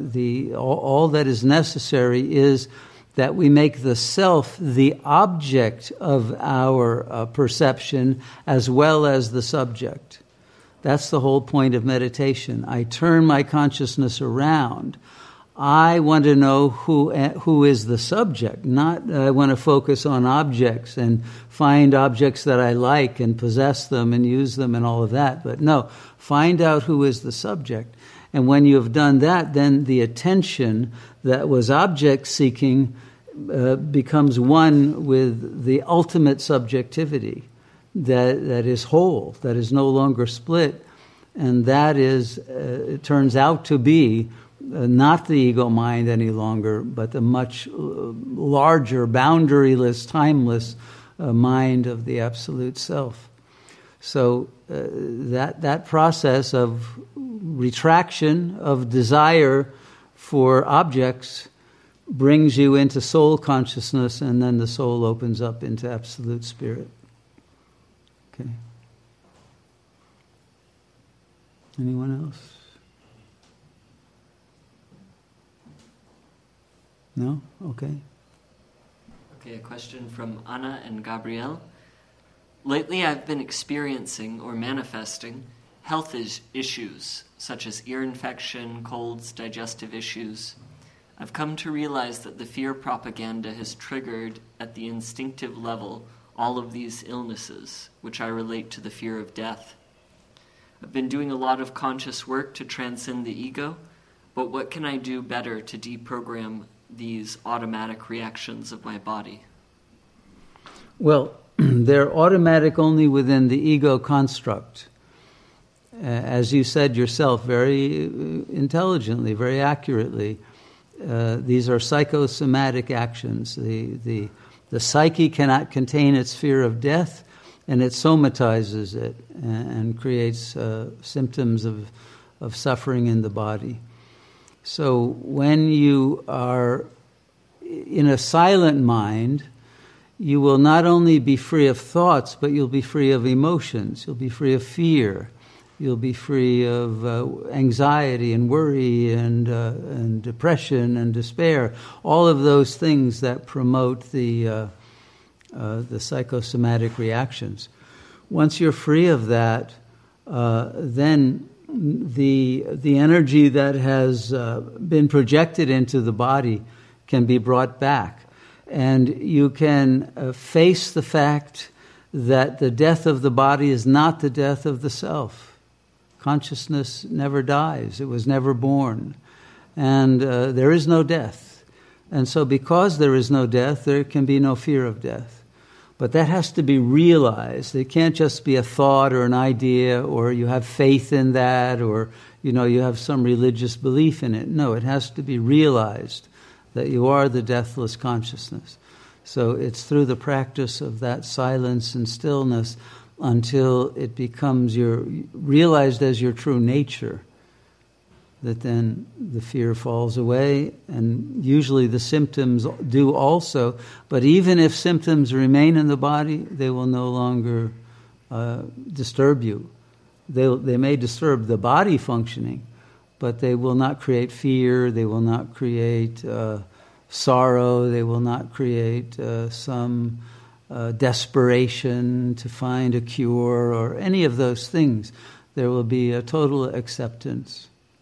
all that is necessary is that we make the self the object of our perception as well as the subject. That's the whole point of meditation. I turn my consciousness around. I want to know who is the subject, not I want to focus on objects and find objects that I like and possess them and use them and all of that. But no, find out who is the subject. And when you have done that, then the attention that was object-seeking becomes one with the ultimate subjectivity that is whole, that is no longer split. And that is, it turns out to be not the ego mind any longer, but the much larger, boundaryless, timeless mind of the absolute self. So that process of retraction of desire for objects brings you into soul consciousness, and then the soul opens up into absolute spirit. Okay. Anyone else? No? Okay. Okay, a question from Anna and Gabrielle. Lately I've been experiencing or manifesting health issues, such as ear infection, colds, digestive issues. I've come to realize that the fear propaganda has triggered at the instinctive level all of these illnesses, which I relate to the fear of death. I've been doing a lot of conscious work to transcend the ego, but what can I do better to deprogram these automatic reactions of my body? Well, they're automatic only within the ego construct. As you said yourself very intelligently, very accurately, these are psychosomatic actions. The psyche cannot contain its fear of death, and it somatizes it and creates symptoms of suffering in the body. So when you are in a silent mind, you will not only be free of thoughts, but you'll be free of emotions. You'll be free of fear. You'll be free of anxiety and worry and depression and despair. All of those things that promote the psychosomatic reactions. Once you're free of that, then the energy that has been projected into the body can be brought back. And you can face the fact that the death of the body is not the death of the self. Consciousness never dies. It was never born. And there is no death. And so because there is no death, there can be no fear of death. But that has to be realized. It can't just be a thought or an idea, or you have faith in that, or you have some religious belief in it. No, it has to be realized that you are the deathless consciousness. So it's through the practice of that silence and stillness until it becomes realized as your true nature, that then the fear falls away, and usually the symptoms do also. But even if symptoms remain in the body, they will no longer disturb you. They may disturb the body functioning, but they will not create fear, they will not create sorrow, they will not create some desperation to find a cure or any of those things. There will be a total acceptance.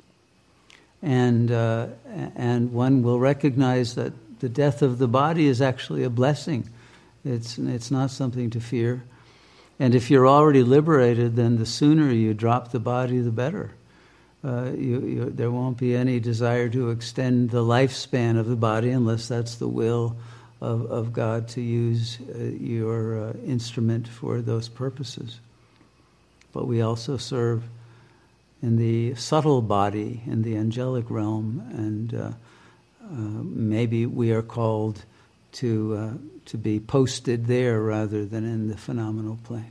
And one will recognize that the death of the body is actually a blessing. It's not something to fear. And if you're already liberated, then the sooner you drop the body, the better. There won't be any desire to extend the lifespan of the body unless that's the will of God to use your instrument for those purposes. But we also serve in the subtle body, in the angelic realm, and maybe we are called to be posted there rather than in the phenomenal plane.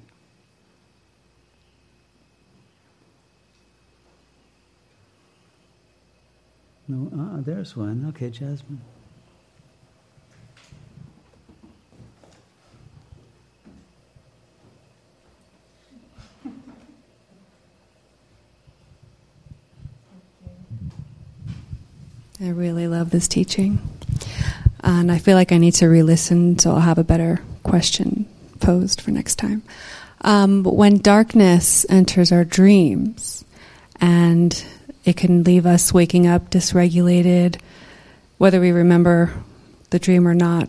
No, there's one. Okay, Jasmine. I really love this teaching. And I feel like I need to re-listen so I'll have a better question posed for next time. But when darkness enters our dreams and it can leave us waking up dysregulated, whether we remember the dream or not,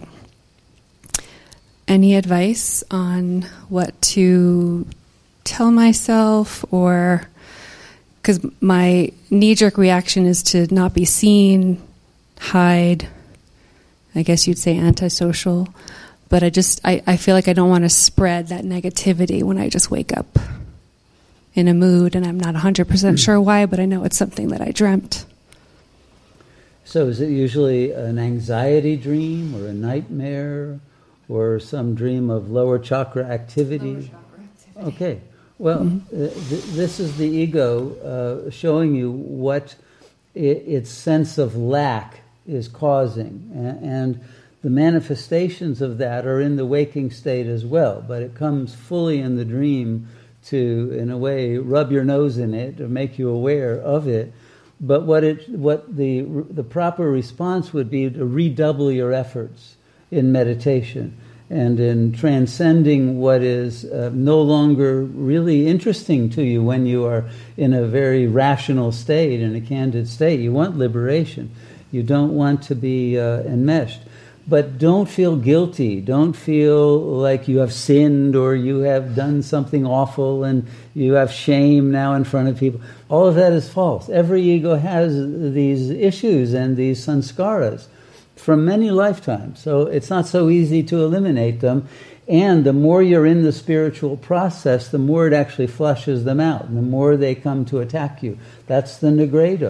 any advice on what to tell myself? Or because my knee-jerk reaction is to not be seen, hide, I guess you'd say antisocial, but I feel like I don't want to spread that negativity when I just wake up in a mood, and I'm not 100% sure why, but I know it's something that I dreamt. So is it usually an anxiety dream or a nightmare or some dream of lower chakra activity? Lower chakra activity. Okay. Well, this is the ego showing you what its sense of lack is causing. And the manifestations of that are in the waking state as well, but it comes fully in the dream to, in a way, rub your nose in it or make you aware of it. But what the proper response would be to redouble your efforts in meditation and in transcending what is no longer really interesting to you when you are in a very rational state, in a candid state. You want liberation. You don't want to be enmeshed. But don't feel guilty. Don't feel like you have sinned or you have done something awful and you have shame now in front of people. All of that is false. Every ego has these issues and these sanskaras from many lifetimes. So it's not so easy to eliminate them. And the more you're in the spiritual process, the more it actually flushes them out, and the more they come to attack you. That's the nigredo.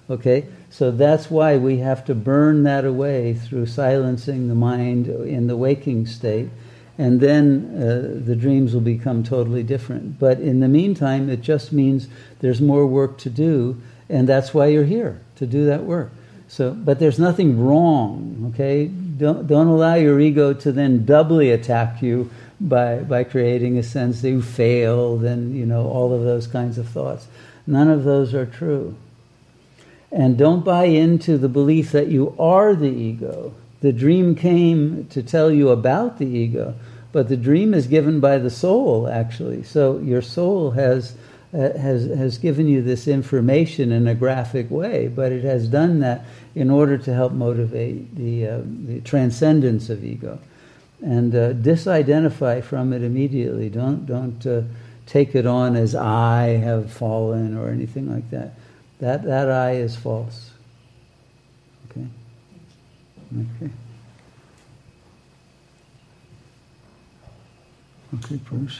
Okay? So that's why we have to burn that away through silencing the mind in the waking state, and then the dreams will become totally different. But in the meantime, it just means there's more work to do, and that's why you're here, to do that work. So, but there's nothing wrong, okay? Don't allow your ego to then doubly attack you by creating a sense that you failed and, all of those kinds of thoughts. None of those are true. And don't buy into the belief that you are the ego. The dream came to tell you about the ego, but the dream is given by the soul, actually. So your soul has given you this information in a graphic way, but it has done that in order to help motivate the transcendence of ego. And disidentify from it immediately. Don't take it on as I have fallen or anything like that. That I is false. Okay? Okay. Okay, Bruce.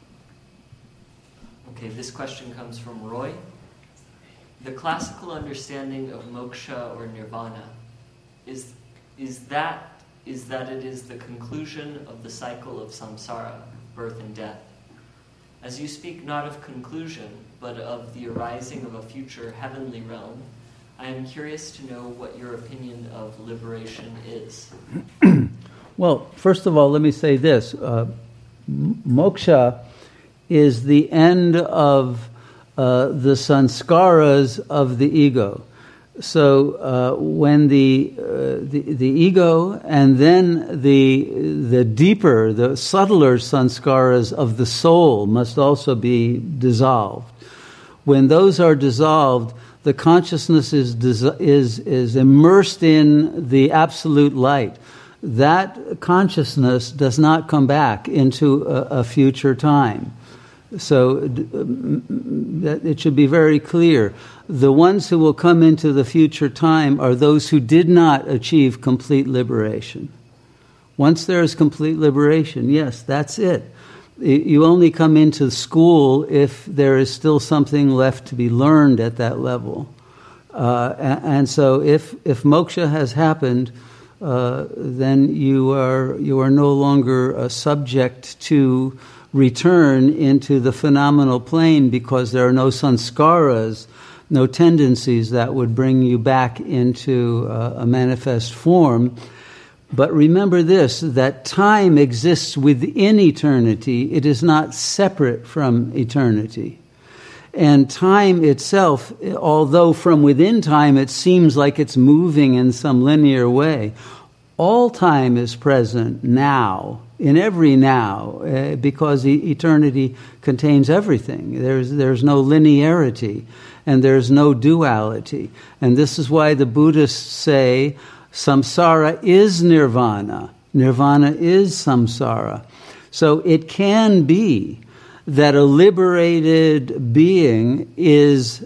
Okay, this question comes from Roy. The classical understanding of moksha or nirvana is that it is the conclusion of the cycle of samsara, birth and death. As you speak not of conclusion, but of the arising of a future heavenly realm, I am curious to know what your opinion of liberation is. Well, first of all, let me say this. Moksha is the end of the sanskaras of the ego. So when the ego and then the deeper, the subtler sanskaras of the soul must also be dissolved. When those are dissolved, the consciousness is immersed in the absolute light. That consciousness does not come back into a future time. So it should be very clear. The ones who will come into the future time are those who did not achieve complete liberation. Once there is complete liberation, yes, that's it. You only come into school if there is still something left to be learned at that level. And so if moksha has happened, then you are no longer subject to return into the phenomenal plane, because there are no sanskaras, no tendencies that would bring you back into a manifest form. But remember this, that time exists within eternity. It is not separate from eternity. And time itself, although from within time it seems like it's moving in some linear way, all time is present now, in every now, because eternity contains everything. There's no linearity, and there's no duality. And this is why the Buddhists say samsara is nirvana. Nirvana is samsara. So it can be that a liberated being is,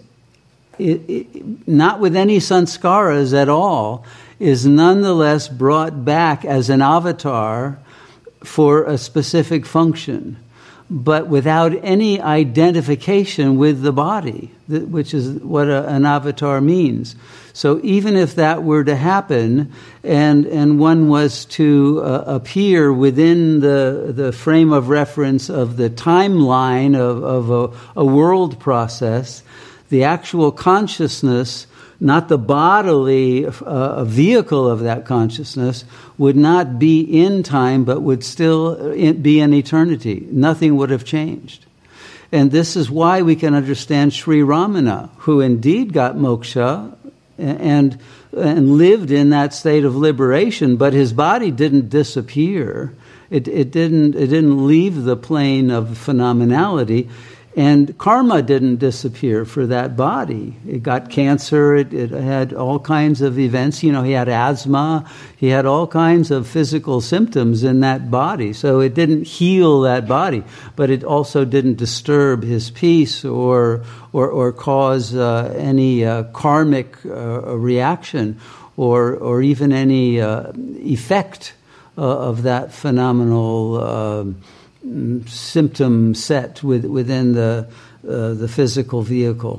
not with any sanskaras at all, is nonetheless brought back as an avatar for a specific function, but without any identification with the body, which is what an avatar means. So even if that were to happen, and one was to appear within the frame of reference of the timeline of a world process, the actual consciousness, not the bodily vehicle of that consciousness, would not be in time, but would still be in eternity. Nothing would have changed. And this is why we can understand Sri Ramana, who indeed got moksha and lived in that state of liberation, but his body didn't disappear. It didn't leave the plane of phenomenality. And karma didn't disappear for that body. It got cancer, it had all kinds of events. He had asthma, he had all kinds of physical symptoms in that body. So it didn't heal that body, but it also didn't disturb his peace or cause any karmic reaction or even any effect of that phenomenal symptom set within the physical vehicle.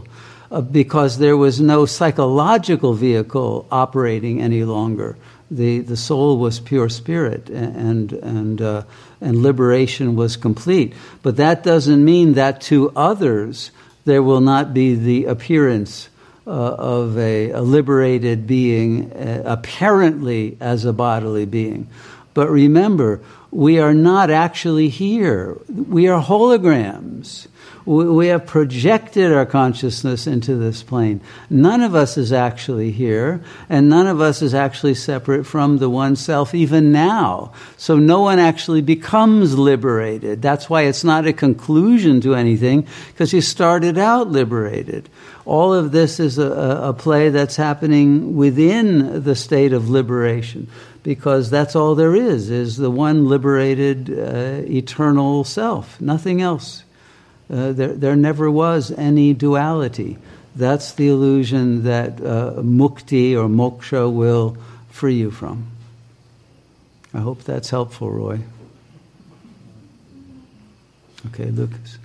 because there was no psychological vehicle operating any longer. The soul was pure spirit, and liberation was complete. But that doesn't mean that to others there will not be the appearance of a liberated being, apparently as a bodily being. But remember, we are not actually here. We are holograms. We have projected our consciousness into this plane. None of us is actually here, and none of us is actually separate from the one self even now. So no one actually becomes liberated. That's why it's not a conclusion to anything, because you started out liberated. All of this is a play that's happening within the state of liberation, because that's all there is the one liberated eternal self, nothing else. There never was any duality. That's the illusion that mukti or moksha will free you from. I hope that's helpful, Roy. Okay, Lucas.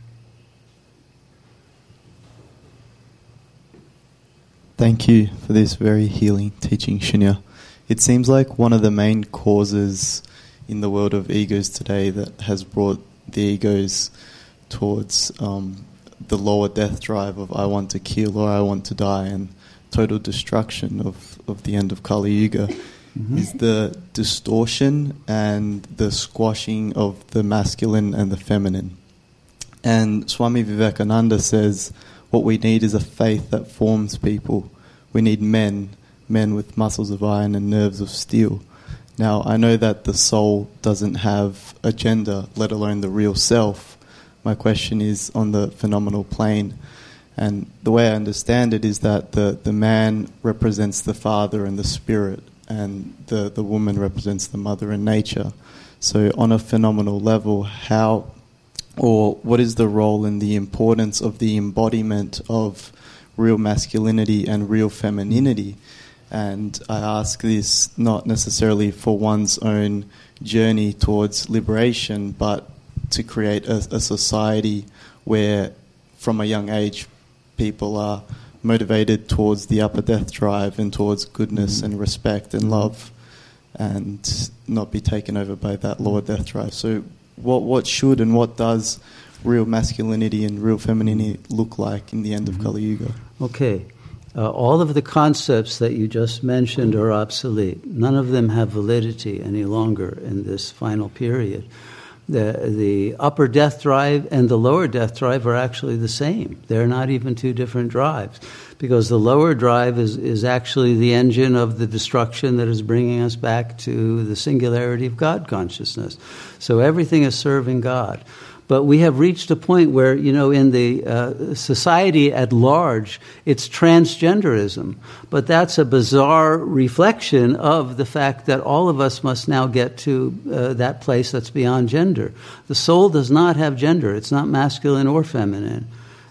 Thank you for this very healing teaching, Shunya. It seems like one of the main causes in the world of egos today that has brought the egos towards the lower death drive of I want to kill or I want to die and total destruction of the end of Kali Yuga is the distortion and the squashing of the masculine and the feminine. And Swami Vivekananda says what we need is a faith that forms people. We need men with muscles of iron and nerves of steel. Now, I know that the soul doesn't have a gender, let alone the real self. My question is on the phenomenal plane. And the way I understand it is that the man represents the father and the spirit, and the woman represents the mother and nature. So on a phenomenal level, what is the role and the importance of the embodiment of real masculinity and real femininity? And I ask this not necessarily for one's own journey towards liberation, but to create a society where from a young age people are motivated towards the upper death drive and towards goodness and respect and love, and not be taken over by that lower death drive. So what should and what does real masculinity and real femininity look like in the end of Kali Yuga? Okay. All of the concepts that you just mentioned are obsolete. None of them have validity any longer in this final period. The upper death drive and the lower death drive are actually the same. They're not even two different drives, because the lower drive is actually the engine of the destruction that is bringing us back to the singularity of God consciousness. So everything is serving God. But we have reached a point where, in the society at large, it's transgenderism. But that's a bizarre reflection of the fact that all of us must now get to that place that's beyond gender. The soul does not have gender. It's not masculine or feminine.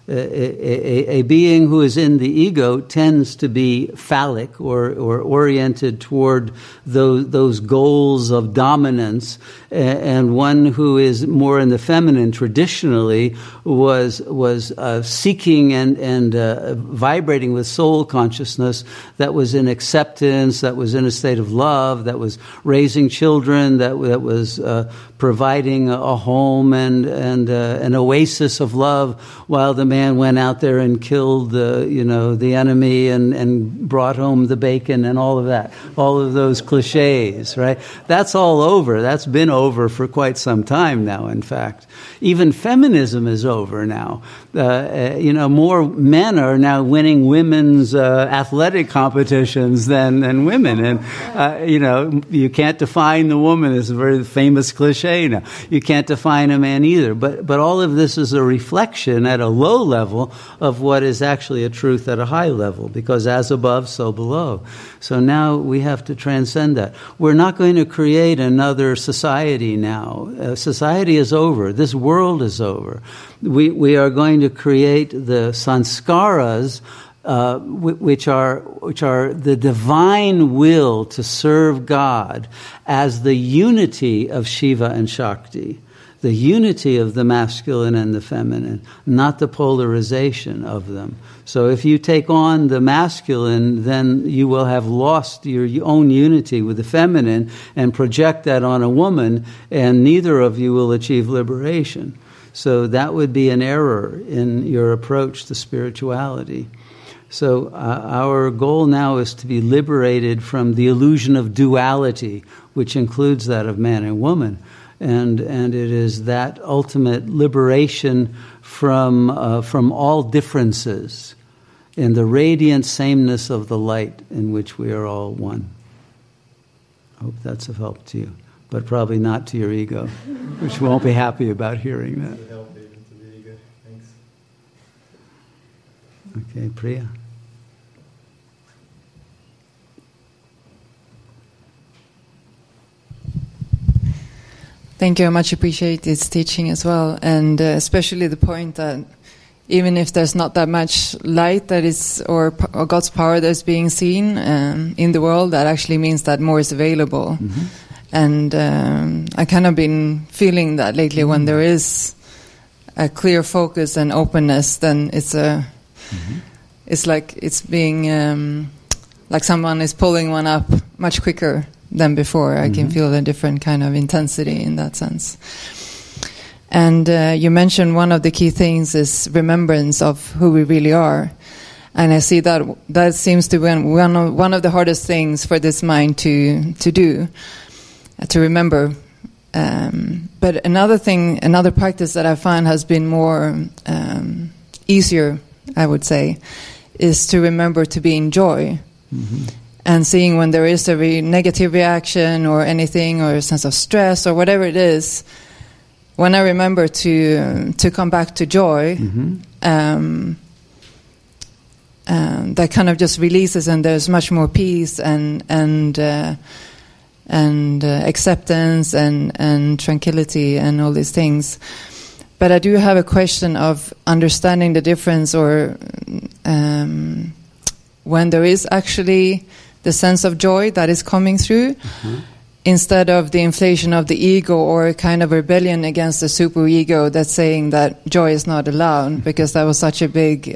A being who is in the ego tends to be phallic or oriented toward those goals of dominance, and one who is more in the feminine traditionally was seeking and vibrating with soul consciousness that was in acceptance, that was in a state of love, that was raising children, that was providing a home and an oasis of love, while the man went out there and killed the enemy and brought home the bacon and all of that, all of those cliches, right? That's all over. That's been over for quite some time now, in fact. Even feminism is over now. More men are now winning women's athletic competitions than women. And, you can't define the woman. It's a very famous cliche now. You can't define a man either. But all of this is a reflection at a low level of what is actually a truth at a high level, because as above, so below. So now we have to transcend that. We're not going to create another society now. Society is over. This world is over. We are going to create the sanskaras, which are the divine will to serve God as the unity of Shiva and Shakti. the unity of the masculine and the feminine, not the polarization of them. So if you take on the masculine, then you will have lost your own unity with the feminine and project that on a woman, and neither of you will achieve liberation. So that would be an error in your approach to spirituality. So our goal now is to be liberated from the illusion of duality, which includes that of man and woman. And it is that ultimate liberation from all differences in the radiant sameness of the light in which we are all one. I hope that's of help to you, but probably not to your ego, which won't be happy about hearing that. Okay, Priya. Thank you. I much appreciate this teaching as well, and especially the point that even if there's not that much light that is, or God's power that is being seen in the world, that actually means that more is available. Mm-hmm. And I kind of been feeling that lately. When there is a clear focus and openness, then it's it's like it's being like someone is pulling one up much quicker than before. I can feel a different kind of intensity in that sense. And you mentioned one of the key things is remembrance of who we really are. And I see that seems to be one of the hardest things for this mind to do, to remember. But another practice that I find has been more easier, I would say, is to remember to be in joy. Mm-hmm. And seeing when there is a negative reaction or anything, or a sense of stress or whatever it is, when I remember to come back to joy, that kind of just releases, and there's much more peace and acceptance and tranquility and all these things. But I do have a question of understanding the difference, or when there is actually the sense of joy that is coming through, instead of the inflation of the ego, or a kind of rebellion against the superego that's saying that joy is not allowed, because that was such a big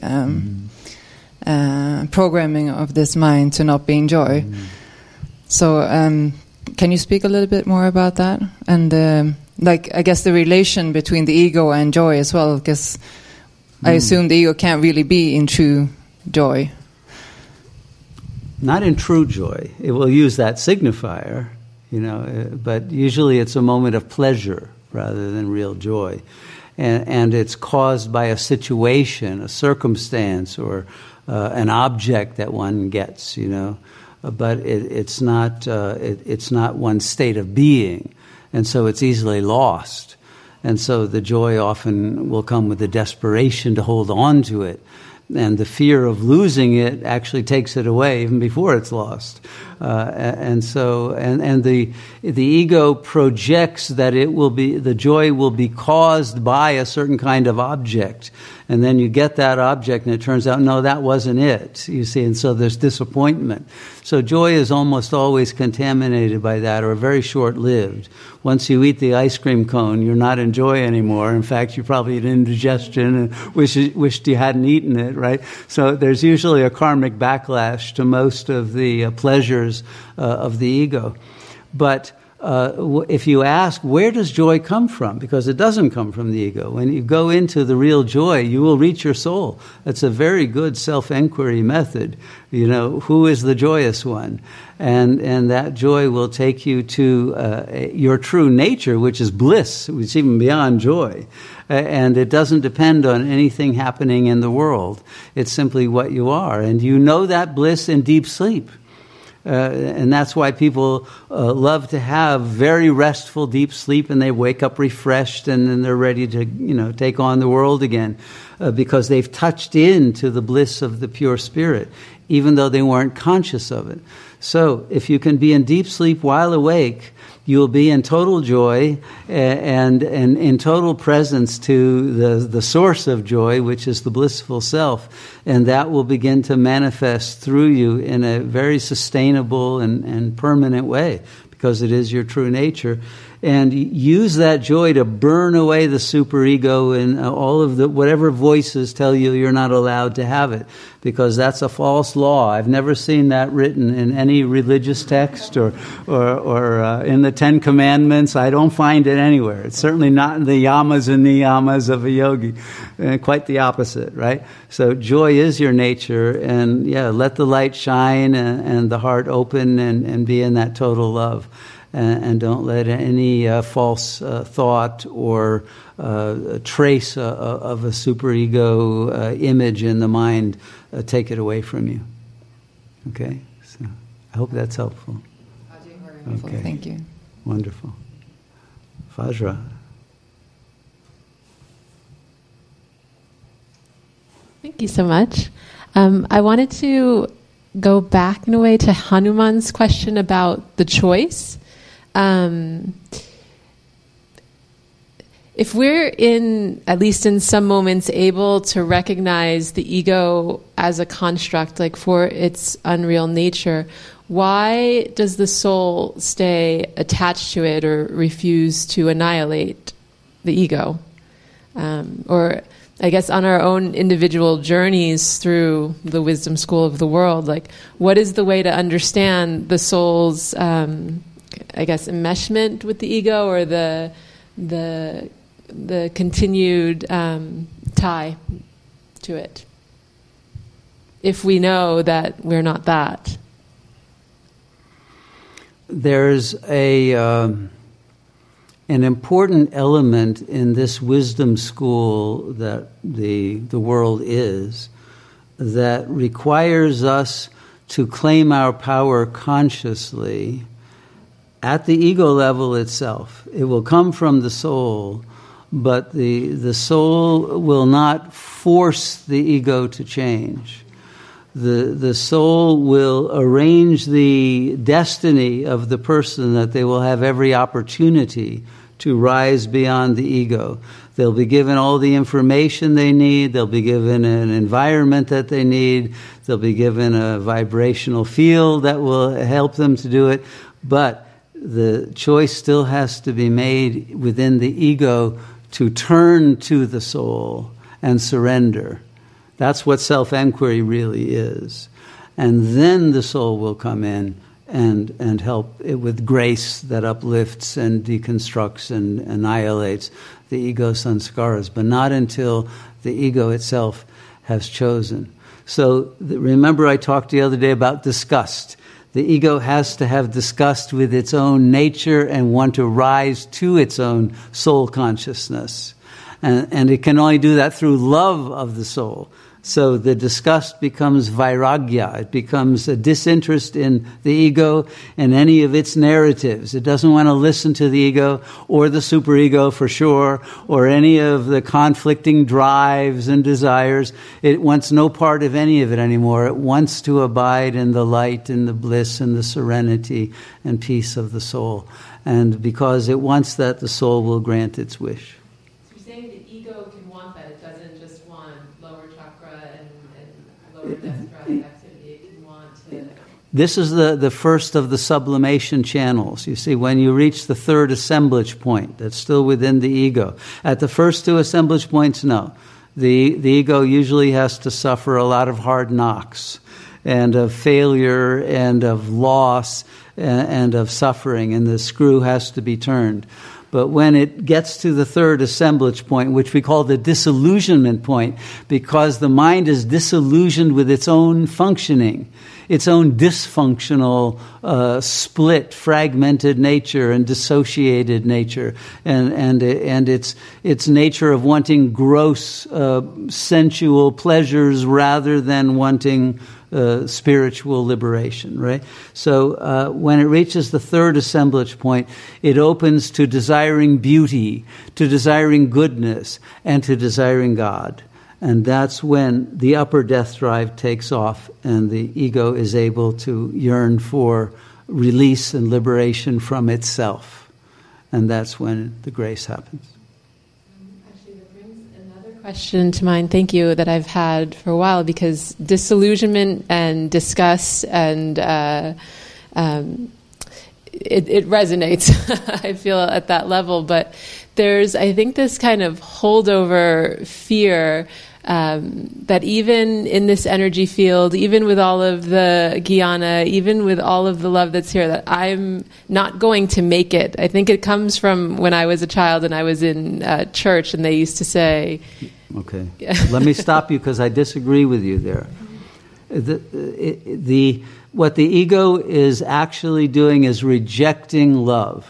programming of this mind to not be in joy. So can you speak a little bit more about that? And I guess the relation between the ego and joy as well, because I assume the ego can't really be in true joy. Not in true joy. It will use that signifier, but usually it's a moment of pleasure rather than real joy. And it's caused by a situation, a circumstance, or an object that one gets, But it's not one's state of being. And so it's easily lost. And so the joy often will come with the desperation to hold on to it. And the fear of losing it actually takes it away even before it's lost. And the ego projects that the joy will be caused by a certain kind of object. And then you get that object and it turns out, no, that wasn't it, you see, and so there's disappointment. So joy is almost always contaminated by that, or very short-lived. Once you eat the ice cream cone, you're not in joy anymore. In fact, you probably had indigestion and wished you hadn't eaten it, right? So there's usually a karmic backlash to most of the pleasures of the ego. But if you ask, where does joy come from? Because it doesn't come from the ego. When you go into the real joy, you will reach your soul. That's a very good self-inquiry method. Who is the joyous one? And that joy will take you to your true nature, which is bliss, which is even beyond joy. And it doesn't depend on anything happening in the world. It's simply what you are. And you know that bliss in deep sleep. And that's why people love to have very restful, deep sleep, and they wake up refreshed, and then they're ready to, take on the world again, because they've touched into the bliss of the pure spirit, even though they weren't conscious of it. So if you can be in deep sleep while awake, you'll be in total joy and in total presence to the source of joy, which is the blissful self. And that will begin to manifest through you in a very sustainable and permanent way, because it is your true nature. and use that joy to burn away the superego and all of the whatever voices tell you you're not allowed to have it, because that's a false law. I've never seen that written in any religious text or in the Ten Commandments. I don't find it anywhere. It's certainly not in the yamas and niyamas of a yogi. Quite the opposite, right? So joy is your nature, and let the light shine and the heart open and be in that total love. And don't let any false thought or trace of a superego image in the mind take it away from you. Okay? So I hope that's helpful. Okay. Thank you. Wonderful. Vajra. Thank you so much. I wanted to go back in a way to Hanuman's question about the choice. If we're at least in some moments, able to recognize the ego as a construct, like for its unreal nature, why does the soul stay attached to it or refuse to annihilate the ego? Or I guess on our own individual journeys through the wisdom school of the world, like what is the way to understand the soul's enmeshment with the ego, or the continued tie to it, if we know that we're not that? There's an important element in this wisdom school that the world is, that requires us to claim our power consciously at the ego level itself. It will come from the soul, but the soul will not force the ego to change. The soul will arrange the destiny of the person that they will have every opportunity to rise beyond the ego. They'll be given all the information they need. They'll be given an environment that they need. They'll be given a vibrational field that will help them to do it. But the choice still has to be made within the ego to turn to the soul and surrender. That's what self-enquiry really is. And then the soul will come in and help it with grace that uplifts and deconstructs and annihilates the ego sanskaras, but not until the ego itself has chosen. So remember I talked the other day about disgust. The ego has to have disgust with its own nature and want to rise to its own soul consciousness. And it can only do that through love of the soul. So the disgust becomes vairagya. It becomes a disinterest in the ego and any of its narratives. It doesn't want to listen to the ego or the superego for sure, or any of the conflicting drives and desires. It wants no part of any of it anymore. It wants to abide in the light and the bliss and the serenity and peace of the soul. And because it wants that, the soul will grant its wish. This is the first of the sublimation channels. You see, when you reach the third assemblage point, that's still within the ego. At the first two assemblage points, no. The ego usually has to suffer a lot of hard knocks and of failure and of loss and of suffering, and the screw has to be turned. But when it gets to the third assemblage point, which we call the disillusionment point, because the mind is disillusioned with its own functioning, its own dysfunctional, split, fragmented nature and dissociated nature, and its nature of wanting gross sensual pleasures rather than wanting spiritual liberation, right? So when it reaches the third assemblage point, it opens to desiring beauty, to desiring goodness, and to desiring God. And that's when the upper death drive takes off and the ego is able to yearn for release and liberation from itself. And that's when the grace happens. Actually, that brings another question to mind, thank you, that I've had for a while, because disillusionment and disgust and it resonates. I feel at that level, but there's, I think, this kind of holdover fear that even in this energy field, even with all of the jnana, even with all of the love that's here, that I'm not going to make it. I think it comes from when I was a child and I was in church, and they used to say... Okay. Let me stop you because I disagree with you there. What the ego is actually doing is rejecting love.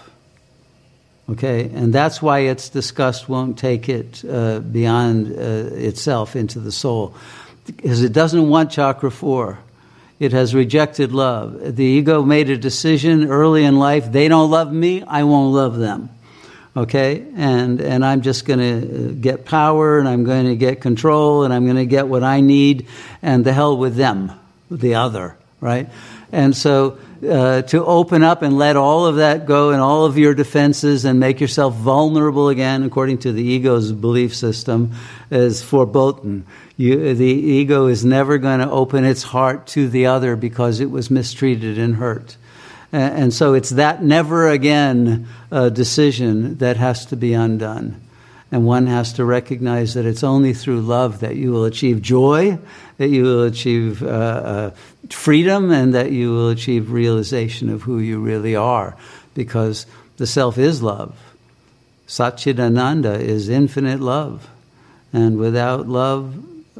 Okay, and that's why its disgust won't take it beyond itself into the soul, because it doesn't want chakra 4. It has rejected love. The ego made a decision early in life: they don't love me, I won't love them. Okay, and I'm just going to get power, and I'm going to get control, and I'm going to get what I need, and the hell with them, the other, right? And so to open up and let all of that go and all of your defenses and make yourself vulnerable again, according to the ego's belief system, is verboten. The ego is never going to open its heart to the other because it was mistreated and hurt. And so it's that never again decision that has to be undone. And one has to recognize that it's only through love that you will achieve joy, that you will achieve freedom, and that you will achieve realization of who you really are. Because the self is love. Satchidananda is infinite love. And without love,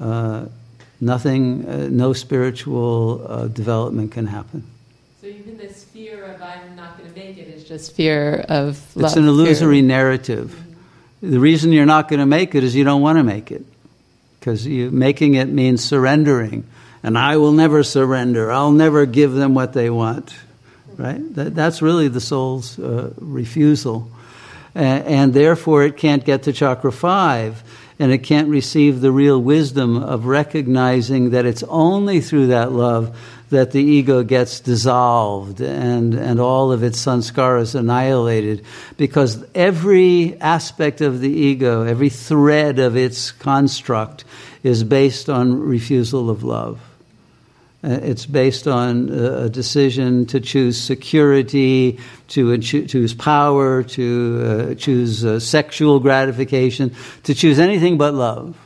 nothing, no spiritual development can happen. So even this fear of I'm not going to make it is just fear of love. It's an illusory narrative. Mm-hmm. The reason you're not going to make it is you don't want to make it. Because making it means surrendering. And I will never surrender. I'll never give them what they want. Right? That's really the soul's refusal. And therefore it can't get to chakra 5. And it can't receive the real wisdom of recognizing that it's only through that love that the ego gets dissolved and all of its sanskaras annihilated, because every aspect of the ego, every thread of its construct is based on refusal of love. It's based on a decision to choose security, to choose power, to choose sexual gratification, to choose anything but love.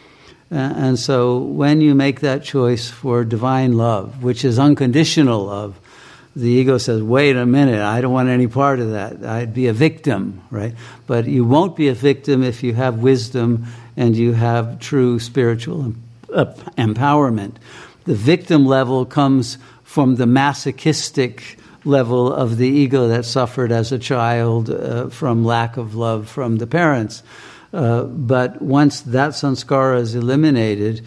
And so when you make that choice for divine love, which is unconditional love, the ego says, wait a minute, I don't want any part of that. I'd be a victim, right? But you won't be a victim if you have wisdom and you have true spiritual empowerment. The victim level comes from the masochistic level of the ego that suffered as a child from lack of love from the parents. But once that sanskara is eliminated,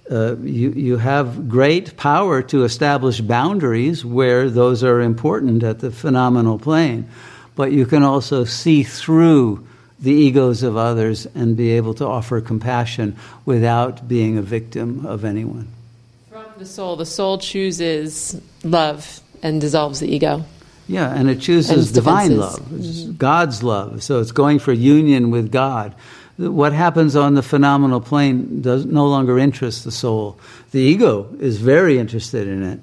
you have great power to establish boundaries where those are important at the phenomenal plane. But you can also see through the egos of others and be able to offer compassion without being a victim of anyone. From the soul chooses love and dissolves the ego. Yeah, and it chooses divine love, God's love. So it's going for union with God. What happens on the phenomenal plane no longer interests the soul. The ego is very interested in it,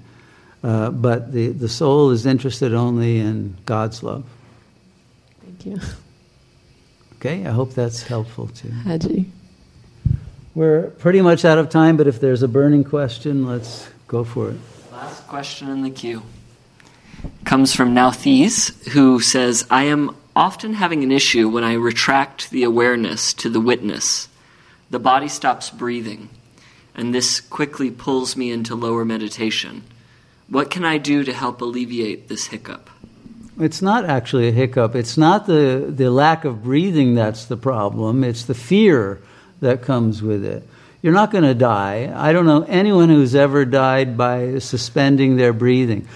but the soul is interested only in God's love. Thank you. Okay, I hope that's helpful too. Haji. We're pretty much out of time, but if there's a burning question, let's go for it. Last question in the queue comes from Nauthies, who says, I am often having an issue when I retract the awareness to the witness. The body stops breathing, and this quickly pulls me into lower meditation. What can I do to help alleviate this hiccup? It's not actually a hiccup. It's not the lack of breathing that's the problem. It's the fear that comes with it. You're not going to die. I don't know anyone who's ever died by suspending their breathing.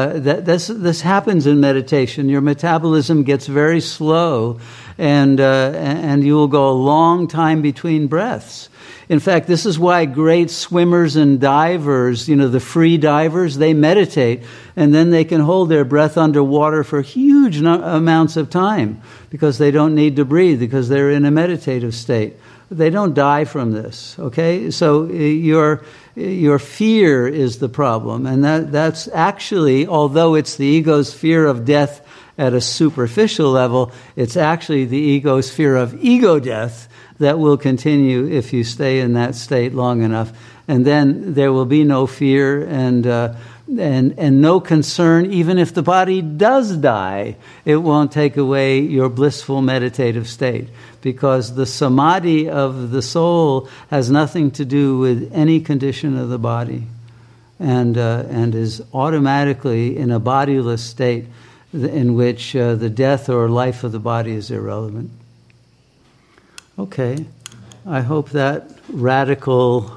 This happens in meditation. Your metabolism gets very slow, and you will go a long time between breaths. In fact, this is why great swimmers and divers, the free divers, they meditate, and then they can hold their breath underwater for huge amounts of time because they don't need to breathe, because they're in a meditative state. they don't die from this, okay? So your fear is the problem, and that's actually, although it's the ego's fear of death at a superficial level, it's actually the ego's fear of ego death that will continue if you stay in that state long enough. And then there will be no fear and no concern. Even if the body does die, it won't take away your blissful meditative state, because the samadhi of the soul has nothing to do with any condition of the body, and is automatically in a bodiless state in which the death or life of the body is irrelevant. Okay, I hope that radical,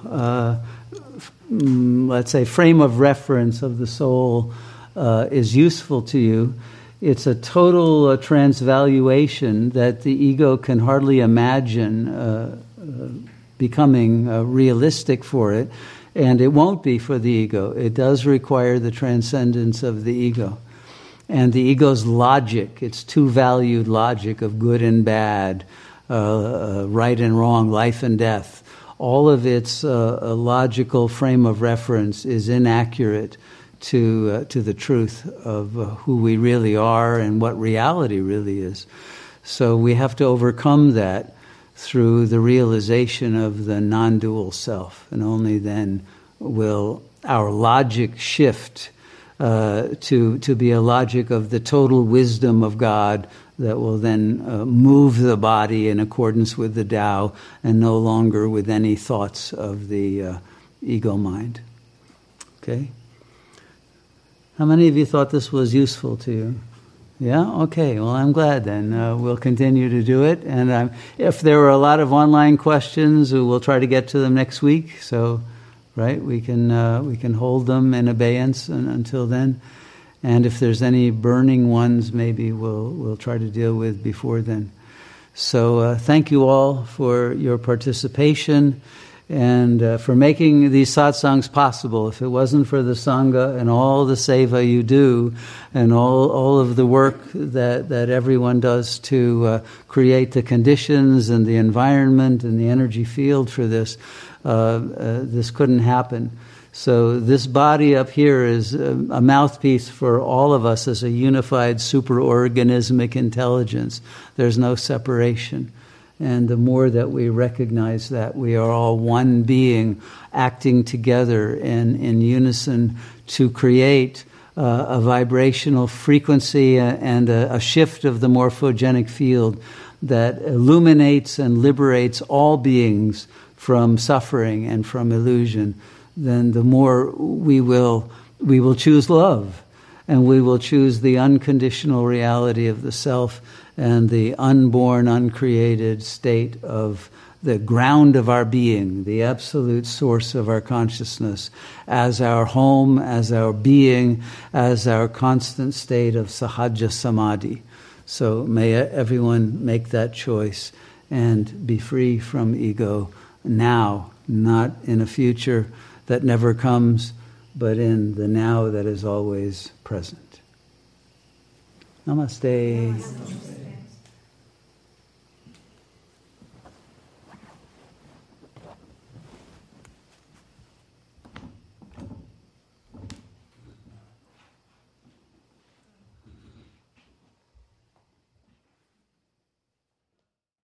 let's say, frame of reference of the soul is useful to you. It's a total transvaluation that the ego can hardly imagine becoming realistic for it, and it won't be for the ego. It does require the transcendence of the ego. And the ego's logic, its two-valued logic of good and bad, right and wrong, life and death, all of its logical frame of reference is inaccurate to the truth of who we really are and what reality really is. So we have to overcome that through the realization of the non-dual self, and only then will our logic shift to be a logic of the total wisdom of God that will then move the body in accordance with the Tao and no longer with any thoughts of the ego mind. Okay? How many of you thought this was useful to you? Yeah? Okay. Well, I'm glad then. We'll continue to do it. And if there were a lot of online questions, we'll try to get to them next week. So, right, we can hold them in abeyance until then. And if there's any burning ones, maybe we'll try to deal with before then. So thank you all for your participation and for making these satsangs possible. If it wasn't for the Sangha and all the seva you do and all of the work that everyone does to create the conditions and the environment and the energy field for this, this couldn't happen. So this body up here is a mouthpiece for all of us as a unified superorganismic intelligence. There's no separation. And the more that we recognize that we are all one being acting together in unison to create a vibrational frequency and a shift of the morphogenic field that illuminates and liberates all beings from suffering and from illusion, then the more we will choose love, and we will choose the unconditional reality of the self and the unborn, uncreated state of the ground of our being, the absolute source of our consciousness, as our home, as our being, as our constant state of sahaja samadhi. So may everyone make that choice and be free from ego now, not in a future that never comes, but in the now that is always present. Namaste.